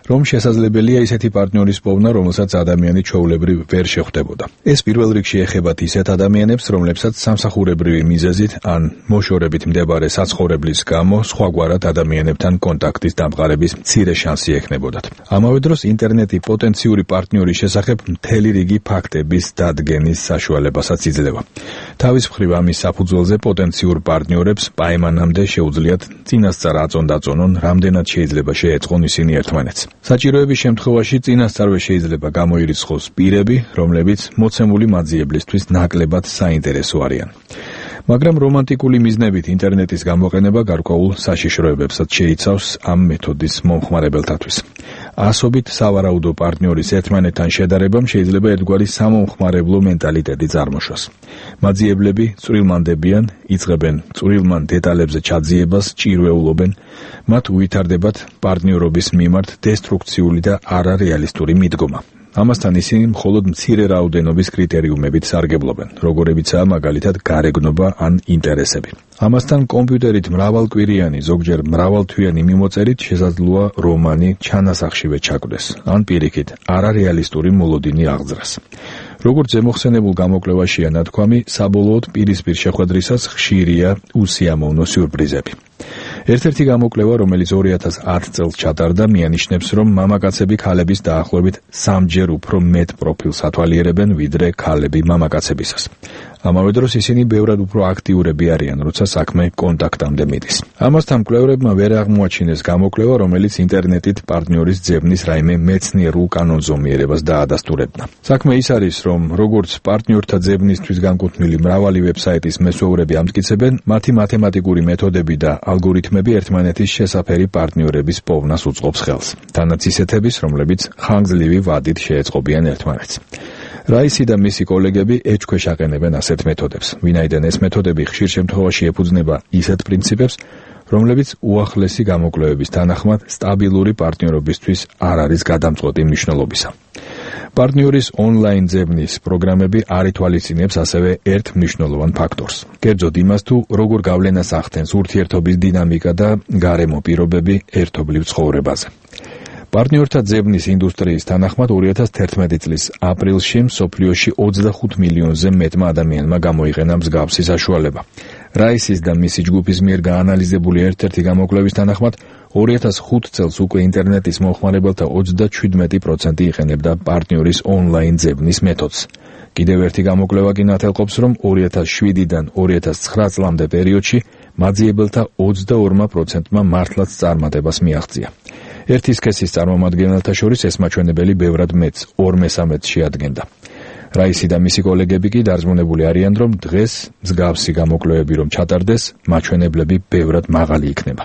რომ შესაძლებელია ისეთი პარტნიორის პოვნა, რომელსაც ადამიანი ჩვეულებრივ ვერ შეხვდებოდა. ეს პირველ რიგში ეხებათ ისეთ ადამიანებს, რომლებსაც სამსახურებრივი მიზეზით ან მოშორებით მდებარე საცხოვრებლის გამო სხვაგვარად ადამიანებთან კონტაქტის დამყარების მცირე შანსი ექნებოდათ. ამავე დროს ინტერნეტი პოტენციური პარტნიორის შესახებ მთელი რიგი ფაქტების დადგენის საშუალებასაც იძლევა. თავის მხრივ ამის საფუძველზე პოტენციურ პარტნიორებს პაემანამდე შეუძლიათ წინასწარ აწონ-დაწონონ, რამდენად შეიძლება შეეწყონ ისინი ერთმანეთს. საჭიროების შემთხვევაში წინასწარვე შეიძლება გამოირიცხოს პირები, რომლებიც მოცემული მაძიებლისთვის ნაკლებად საინტერესო არიან. მაგრამ რომანტიკული მიზნებით ინტერნეტის გამოყენება გარკვეულ საშიშროებებსაც შეიცავს ამ მეთოდის მომხმარებელთათვის. ასობით სავარაუდო პარტნიორის ერთმანეთთან შედარებამ შეიძლება ერთგვარი სამომხმარებლო მენტალიტეტი წარმოშვას. მაძიებლები წვრილმანდებიან, იწყებენ წვრილმან დეტალებზე ჩაძიებას, ჭირვეულობენ, მათ უვითარდებათ პარტნიორობის მიმართ დესტრუქციული და არარეალისტური მიდგომა. ამასთან ისინი მხოლოდ მცირე რაოდენობის კრიტერიუმებით სარგებლობენ, როგორებიცაა მაგალითად გარეგნობა ან ინტერესები. ამასთან კომპიუტერით მრავალკვირიანი, ზოგჯერ მრავალთვიანი მიმოწერით შესაძლოა რომანი ჩანასახშივე ჩაკვდეს, ან პირიქით არარეალისტური მოლოდინი აღძრას. როგორც ზემოხსენებულ გამოკვლევაშია ნათქვამი, საბოლოოდ პირისპირ შეხვედრისას ხშირია უსიამოვნო სიურპრიზები. ერთ-ერთი გამოკვლევა, რომელიც ორი ათას ათი წელს ჩატარდა, მიანიშნებს, რომ მამაკაცები ქალების დაახლოებით სამჯერ უფრო მეტ პროფილს ათვალიერებენ, ვიდრე ქალები მამაკაცებისას. ამავე დროს ისინი ბევრად უფრო აქტიურები არიან, როცა საქმე კონტაქტამდე მიდის. ამასთან მკვლევრებმა ვერ აღმოაჩინეს გამოკვლევა, რომელიც ინტერნეტით პარტნიორის ძებნის რაიმე მეცნიერულ კანონზომიერებას დაადასტურებდა. საქმე ის არის, რომ როგორც პარტნიორთა ძებნისთვის განკუთვნილი მრავალი ვებსაიტის მესვეურები ამტკიცებენ, მათი მათემატიკური მეთოდები და ალგორითმები ერთმანეთის შესაფერი პარტნიორების პოვნას უწყობს ხელს, თანაც ისეთების, რომლებიც ხანგრძლივი ვადით შეეწყობიან ერთმანეთს. რაისი და მისი კოლეგები ეჭქვეშ აყენებენ ასეთ მეთოდებს, ვინაიდან ეს მეთოდები ხშირ შემთხვევაში ეფუძნება ისეთ პრინციპებს, რომლებიც უახლესი გამოკვლევების თანახმად სტაბილური პარტნიორობისთვის არ არის გადამწყვეტი მნიშვნელობისა. პარტნიორის ონლაინ ძებნის პროგრამები არ ითვალისწინებს ასევე ერთ მნიშვნელოვან ფაქტორს. კერძოდ იმას, თუ როგორ გავლენას ახდენს ურთიერთობის დინამიკა და გარემო პირობები ერთობლივ ცხოვრებაზე. პარტნიორთა ძებნის ინდუსტრიის თანახმად ორი ათას თერთმეტი წლის აპრილში მსოფლიოში ოცდახუთ მილიონზე მეტმა ადამიანმა გამოიყენა მსგავსი საშუალება. რაისის და მისი ჯგუფის მიერ გაანალიზებული ერთ-ერთი გამოკვლევის თანახმად ორი ათას ხუთი წელს უკვე ინტერნეტის მომხმარებელთა ოცდაჩვიდმეტი პროცენტი იყენებდა პარტნიორის ონლაინ ძებნის მეთოდს. კიდევ ერთი გამოკვლევა კი ნათელყოფს, რომ ორი ათას შვიდიდან ორი ათას ცხრა წლამდე პერიოდში მაძიებელთა ოცდაორ პროცენტმა მართლაც წარმატებას მიაღწია. ერთი სქესის წარმომადგენელთა შორის ეს მაჩვენებელი ბევრად მეც ორ მესამედს შეადგენდა. რაისი და მისი კოლეგები კი დარწმუნებული არიან, რომ დღეს მსგავსი გამოკვლევები რომ ჩატარდეს, მაჩვენებლები ბევრად მაღალი იქნება.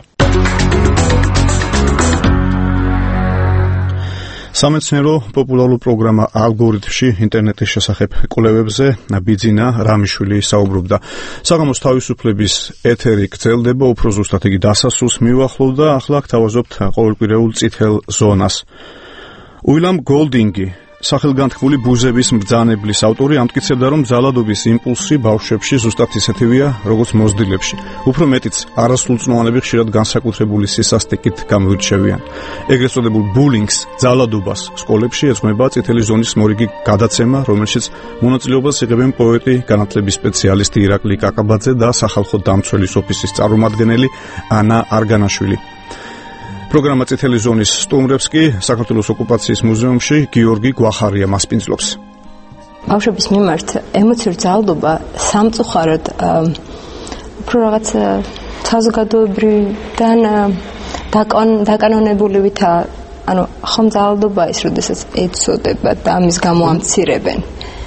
სამეცნიერო პოპულარულ პროგრამა ალგორითმში ინტერნეტის შესახებ კვლევებზე ბიძინა რამიშვილი საუბრობდა. საღამოს თავისუფლების ეთერი გრძელდება, უფრო ზუსტად იგი დასასრულს მიუახლოვდა, ახლა გთავაზობთ ყოველკვირეულ წითელ ზონას. უილამ გოლდინგი, სახელგანთქმული ბუზების მბრძანებლის ავტორი, ამტკიცებდა, რომ ძალადობის იმპულსი ბავშვებში ზუსტად ისეთივია, როგორც მოზრდილებში. უფრო მეტიც, არასრულწლოვანები ხშირად განსაკუთრებული სისასტიკით გამოირჩევიან. ეგრეთ წოდებულ ბულინგს, ძალადობას სკოლებში ეძღვნება წითელი ზონის მორიგი გადაცემა, რომელშიც მონაწილეობას იღებენ პოეტი, განათლების სპეციალისტი ირაკლი კაკაბაძე და სახალხო დამცველის ოფისის წარმომადგენელი ანა არგანაშვილი. პროგრამა წითელი ზონის სტუმრებს კი საქართველოს ოკუპაციის მუზეუმში გიორგი გვახარია მასპინძლობს. ბავშვების მიმართ ემოციური ძალადობა სამწუხაროდ უფრო რაღაც საზოგადოებრივიდან დაკანონებულივითა, ანუ ხომ ძალადობა ის, როდესაც ეცოდება და ამის გამო ამცირებენ.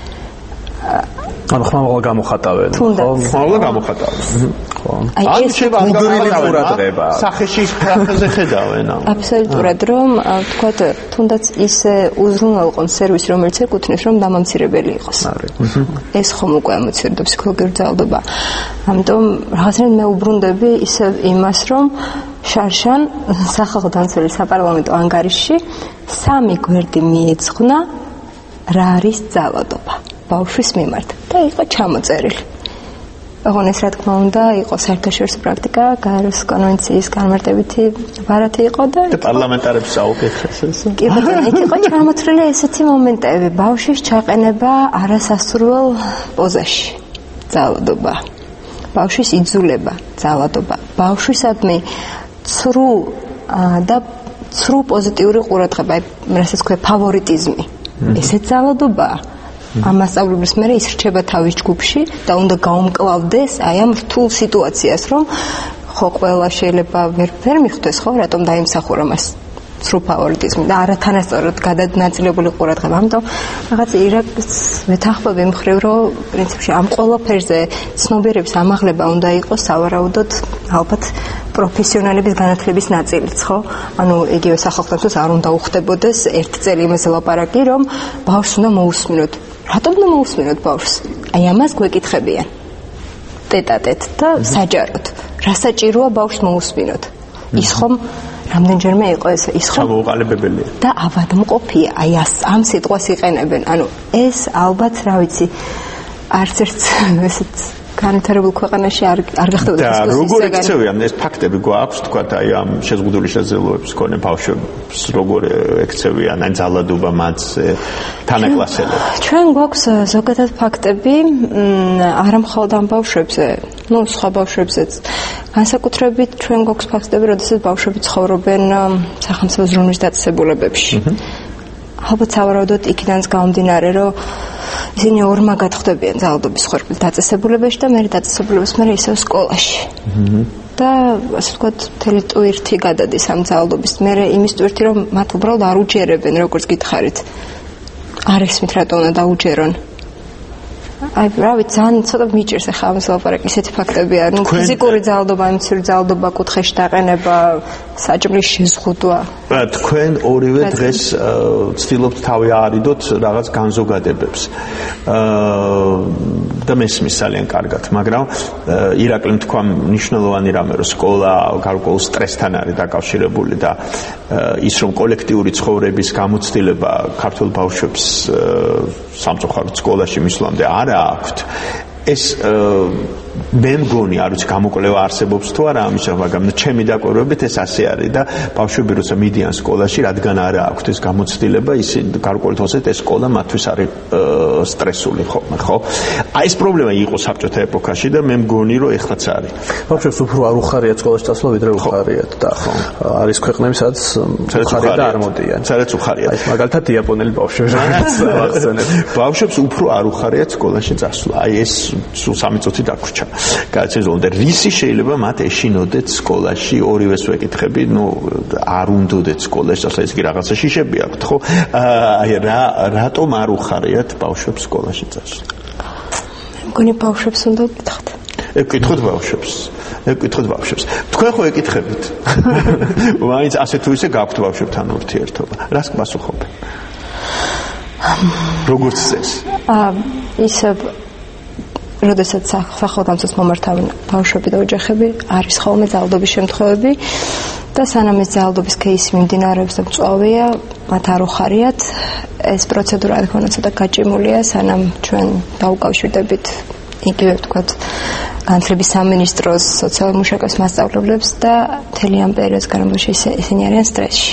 ანუ ხმამაღლა გამოხატავენ, ხო? ხმამაღლა გამოხატავენ. ხო. აი ეს გუგრილი ყურადღება. სახეში ფრახეზე ხედავენ ამ. აბსოლუტურად, რომ თქვათ, თუნდაც ის უზრუნველყონ სერვისი, რომელიც ეკუთვნის, რომ დამამცირებელი იყოს. ეს ხომ უკვე ემოციური და ფსიქოლოგიური ძალადობა. ამიტომ რაღაცნაირად მე უბრუნდები ისე იმას, რომ შარშან სახალხო დამცველი საპარლამენტო ანგარიშში სამი გვერდი მიეძღვნა რა არის ძალადობა. ბავშვის მიმართ და იყო ჩამოწერილი. ეს არის ერთ-ერთი ყველაზე მნიშვნელოვანი. ამიტომ მე ვფიქრობ, რომ ეს არის ერთ-ერთი ყველაზე მნიშვნელოვანი. ამიტომ მე ვფიქრობ, რომ ეს არის ერთ-ერთი ყველაზე მნიშვნელოვანი. ამიტომ მე ვფიქრობ, რომ ეს არის ერთ-ერთი ყველაზე მნიშვნელოვანი. ამიტომ მე ვფიქრობ, რომ ეს არის ერთ-ერთი ყველაზე მნიშვნელოვანი. ამიტომ მე ვფიქრობ, რომ ეს არის ერთ-ერთი ყველაზე მნიშვნელოვანი. ოღონდ ეს რა თქმა უნდა იყო საერთაშორისო პრაქტიკა, გაეროს კონვენციის განმარტებითი ბარათი იყო და პარლამენტარებს აუკეთეს ეს. კი ბატონო, იქ იყო ჩამოთვლილი ესეთი მომენტები, ბავშვის ჩაყენება არასასურველ პოზაში, ძალადობა, ბავშვის იძულება, ძალადობა, ბავშვისადმი ცრუ და ცრუ პოზიტიური ყურადღება, რასაც ქვია ფავორიტიზმი. ესეც ძალადობაა. ამასწავლებლის მერე ის რჩება თავის ჯგუფში და უნდა გაუმკლავდეს აი ამ რთულ სიტუაციას, რომ ხო ყველა შეიძლება ვერ ვერ მიხვდეს, ხო, რატომ დაიმსახურა მას ცრუ ფავორიტიზმი და არათანასწორად გადანაწილებული ყურადღება. ამიტომ რაღაც ირაკს მეთანხმები მხრივ, რომ პრინციპში ამ ყველაფერზე ცნობიერების ამაღლება უნდა იყოს სავარაუდოდ ალბათ პროფესიონალების განათლების ნაწილიც, ხო? ანუ იგივე სახალხოებსაც არ უნდა უხდებოდეს ერთი წელი იმაზე ლაპარაკი, რომ ბავშვს უნდა მოусმინოთ. რატომ უნდა მოусმინოთ ბავშვს? აი ამას გვეკითხებიან. ტეტ-ატეტ და საჯაროდ. რა საჭიროა ბავშვს მოусმინოთ? ის ხომ რამდენჯერმე იყო ეს ის ხომ ჩამოუყალიბებელია და ავადმყოფია. აი ამ სიტყვას იყენებენ. ანუ ეს ალბათ, რა vicი, არც ერთ ესეთ განვითარებულ ქვეყანაში არ არ გახდებოდა ეს და როგორ ექცევიან ეს ფაქტები გვაქვს, თქვა აი ამ შეზღუდული შესაძლებლობების მქონე ბავშვებს როგორ ექცევიან ან ძალადობა მათზე თანაკლასელებს? ჩვენ გვაქვს ზოგადად ფაქტები არა მხოლოდ ამ ბავშვებზე, ну სხვა ბავშვებზეც. განსაკუთრებით ჩვენ გვაქვს ფაქტები, როდესაც ბავშვები ცხოვრობენ სახელმწიფო ზრუნვის დაწესებულებებში. ალბათ სავარაუდოდ იქიდანაც გამომდინარე, რომ ისინი ორმა გადახდებიან ძალადობის ხორბლის დაწესებულებაში და მე დაწესებულების მერე ისევ სკოლაში. და ასე ვთქვათ, მთელი ტვირთი გადადის ამ ძალადობის მერე იმის ტვირთი, რომ მათ უბრალოდ არ უჯერებენ, როგორც გითხარით. არ ისმით რატო უნდა დაუჯერონ. აი, რა ვიცი, ძალიან ცოტა მიჭირს ახლა ამის ლაპარაკი, ისეთი ფაქტებია, ну, ფიზიკური ძალადობა, ემოციური ძალადობა, კუთხეში დაყენება, საჭმლის შეზღუდვა. რა, თქვენ ორივე დღეს ცდილობთ თავი აარიდოთ რაღაც განზოგადებებს. აა და მესმის ძალიან კარგად, მაგრამ ირაკლიმ თქვა მნიშვნელოვანი რამე, რომ სკოლა გარკვეულ სტრესთან არის დაკავშირებული და ის რომ კოლექტიური ცხოვრების გამოცდილება ქართულ ბავშვებს სამწუხაროდ სკოლაში მისვლამდე არა აქვთ. ეს მე მგონი, არ ვიცი, გამოკვლევა არსებობს თუ არა ამის, მაგრამ ჩემი დაკვირვებით ეს ასე არის და ბავშვები როცა მიდიან სკოლაში, რადგან არა აქვთ ეს გამოცდილება, ისინი გარკვეულ თვალსაზრისით ეს სკოლა მათთვის არის სტრესული ხოლმე, ხო? აი ეს პრობლემა იყო საბჭოთა ეპოქაში და მე მგონი, რომ ეხლაც არის. ბავშვებს უფრო არ უხარიათ სკოლაში წასვლა, ვიდრე უხარიათ და არის ქვეყნები, სადაც უხარიათ და არ მოდიან. სადაც უხარიათ. აი მაგალითად იაპონელი ბავშვები რაღაც ახსენებ. ბავშვებს უფრო არ უხარიათ სკოლაში წასვლა. აი ეს სულ სამი წუთი დაგვრჩა. გააცეზონ და რისი შეიძლება მათ ეშინოდეთ სკოლაში, ორივეს ვეკითხები, ну არ უნდოდეთ სკოლაში, ასე ის კი რაღაცა შიშები აქვთ, ხო? აი რა რატომ არ უხარიათ ბავშვებს სკოლაში წასვლა? მგონი ბავშვებს უნდა ვკითხოთ. ეკითხოთ ბავშვებს. ეკითხოთ ბავშვებს. თქვენ ხო ეკითხებით? მაინც ასე თუ ისე გაქვთ ბავშვებთან ურთიერთობა. რას გასუხობენ? როგორც წესი. აა ისე როდესაც სახელმწიფოს მომართავენ ბავშვები და ოჯახები, არის ხოლმე ძალადობის შემთხვევები და სანამ ეს ძალადობის кейსი მიმდინარეობს და მწვავეა, მათ არ უხარიათ. ეს პროცედურა რა თქმა უნდა ცოტა გაჭიმულია, სანამ ჩვენ დაუკავშირდებით იგივე ვთქვათ განათლების სამინისტროს, სოციალურ მუშაკებს, მასწავლებლებს და მთელი ამ პერიოდის განმავლობაში ისინი არიან სტრესში.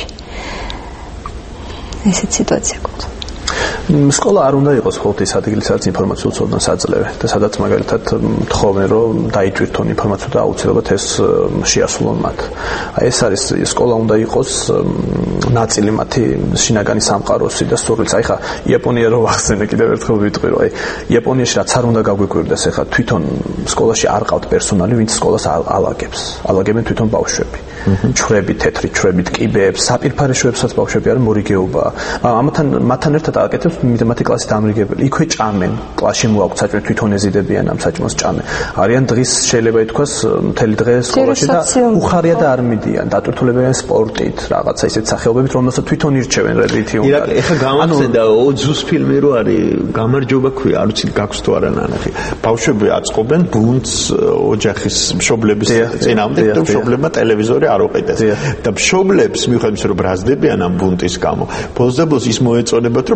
ესეთი სიტუაცია გვაქვს. სკოლა არ უნდა იყოს მხოლოდ ის ადგილი, სადაც ინფორმაციულ ცოდნას აძლევენ და სადაც მაგალითად თხოვენ, რომ დაიჭირთონ ინფორმაცია და აუცილებლად ეს შეასრულონ მათ. აი ეს არის სკოლა უნდა იყოს ნაწილი მათი შინაგანი სამყაროსი და სურვილს. აი ხა იაპონია რო ვახსენე კიდევ ერთხელ ვიტყვი, რომ აი იაპონიაში რაც არ უნდა გაგვიკვირდეს, ახლა თვითონ სკოლაში არ ყავთ პერსონალი, ვინც სკოლას ალაგებს. ალაგებენ თვითონ ბავშვები. ჩვრები, თეთრი ჩვრები, კიბეებს, საპირფარე შვებსაც ბავშვები არის მორიგეობაა. ამათან მათთან ერთად აკეთებს მათი კლასის დამრიგებელი. იქვე ჭამენ, კლასში მოაქვთ საჭმელი, თვითონ ეზიდებიან ამ საჭმელს ჭამენ. არიან დღის შეიძლება ითქვას მთელი დღე სკოლაში და უხარია და არ მიდიან. დატვირთულებიან სპორტით, რაღაცა ისეთ სახეობებით, რომელსაც თვითონ ირჩევენ რედიტი უნდა. ეხლა გამახსენდა ოძუს ფილმი რო არის, გამარჯობა ქვია, არ ვიცი გაქვს თუ არა ნანახი. ბავშვები აწყობენ ბუნდს ოჯახის მშობლების წინააღმდეგ და მშობლებმა ტელევიზორი არ უყიდეს. და მშობლებს მიუხედავად იმისა, რომ ბრაზდებიან ამ ბუნტის გამო, ბოლოს და ბოლოს ის მოეწონებათ, რომ ბავშვებში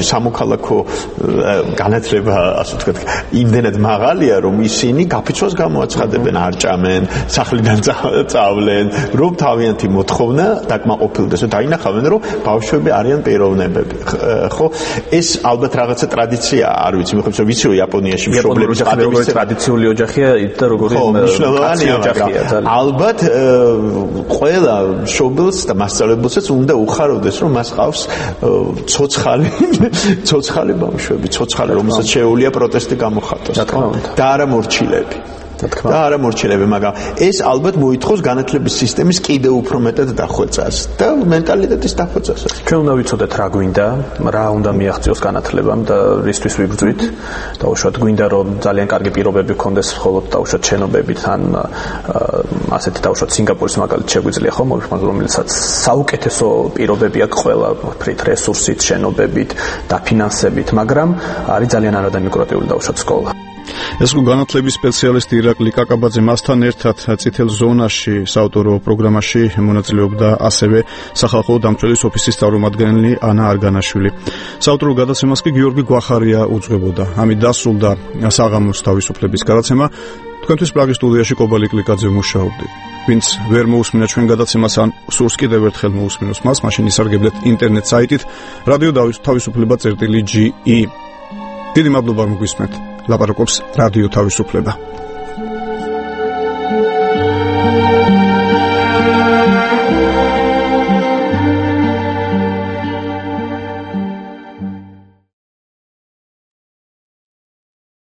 სამოქალაქო განათლება, ასე ვთქვათ, იმდენად მაღალია, რომ ისინი გაფიცვას გამოაცხადებენ, არ ჭამენ, სახლიდან წავლენ, რომ თავიანთი მოთხოვნა დაკმაყოფილდეს, რომ დაინახავენ, რომ ბავშვები არიან პიროვნებები. ხო, ეს ალბათ რაღაცა ტრადიცია, არ ვიცი, მე ხომ ვიცი, რომ იაპონიაში მშობლების როგორი ტრადიციული ოჯახია და როგორი მნიშვნელოვანია ოჯახია. ალბათ ყველა მშობელს და მასწავლებელსაც უნდა უხაროდეს, რომ მას ყავს ცოცხალი, ცოცხალი ბავშვები, ცოცხალი, რომელსაც შეუძლია პროტესტი გამოხატოს. და არა მორჩილები. და არა მორჩილები, მაგრამ ეს ალბათ მოითხოვს განათლების სისტემის კიდევ უფრო მეტად დახვეწას და მენტალიტეტის დახვეწას. ჩვენ უნდა ვიცოდეთ რა გვინდა, რა უნდა მიაღწიოს განათლებამ და რისთვის ვიბრძვით. დაუშვათ გვინდა რომ ძალიან კარგი პირობები გქონდეს მხოლოდ დაუშვათ შენობებით ან ასეთი დაუშვათ სინგაპურის მაგალითი შეგვიძლია ხო მოვიხმაროთ, რომელსაც საუკეთესო პირობები აქვს ყველა ფრით რესურსით, შენობებით, დაფინანსებით, მაგრამ არის ძალიან არადემოკრატიული დაუშვათ სკოლა. ეს განათლების სპეციალისტი ირაკლი კაკაბაძე მასთან ერთად წითელ ზონაში საავტორო პროგრამაში მონაწილეობდა ასევე სახალხო დამცველის ოფისის წარმომადგენელი ანა არგანაშვილი. საავტორო გადაცემას კი გიორგი გვახარია უძღვებოდა. ამით დასრულდა საღამოს თავისუფლების გადაცემა. თქვენთვის პრაღის სტუდიაში კობალი კლიკაძე მუშაობდი. ვინც ვერ მოусმინა ჩვენ გადაცემას ან სურს კიდევ ერთხელ მოусმინოს მას, მაშინ ისარგებლეთ ინტერნეტ საიტით რადიო თავისუფლება წერტილი ჯი ი. დიდი მადლობა რომ გვისმენთ. ლაპარაკობს რადიო თავისუფლება.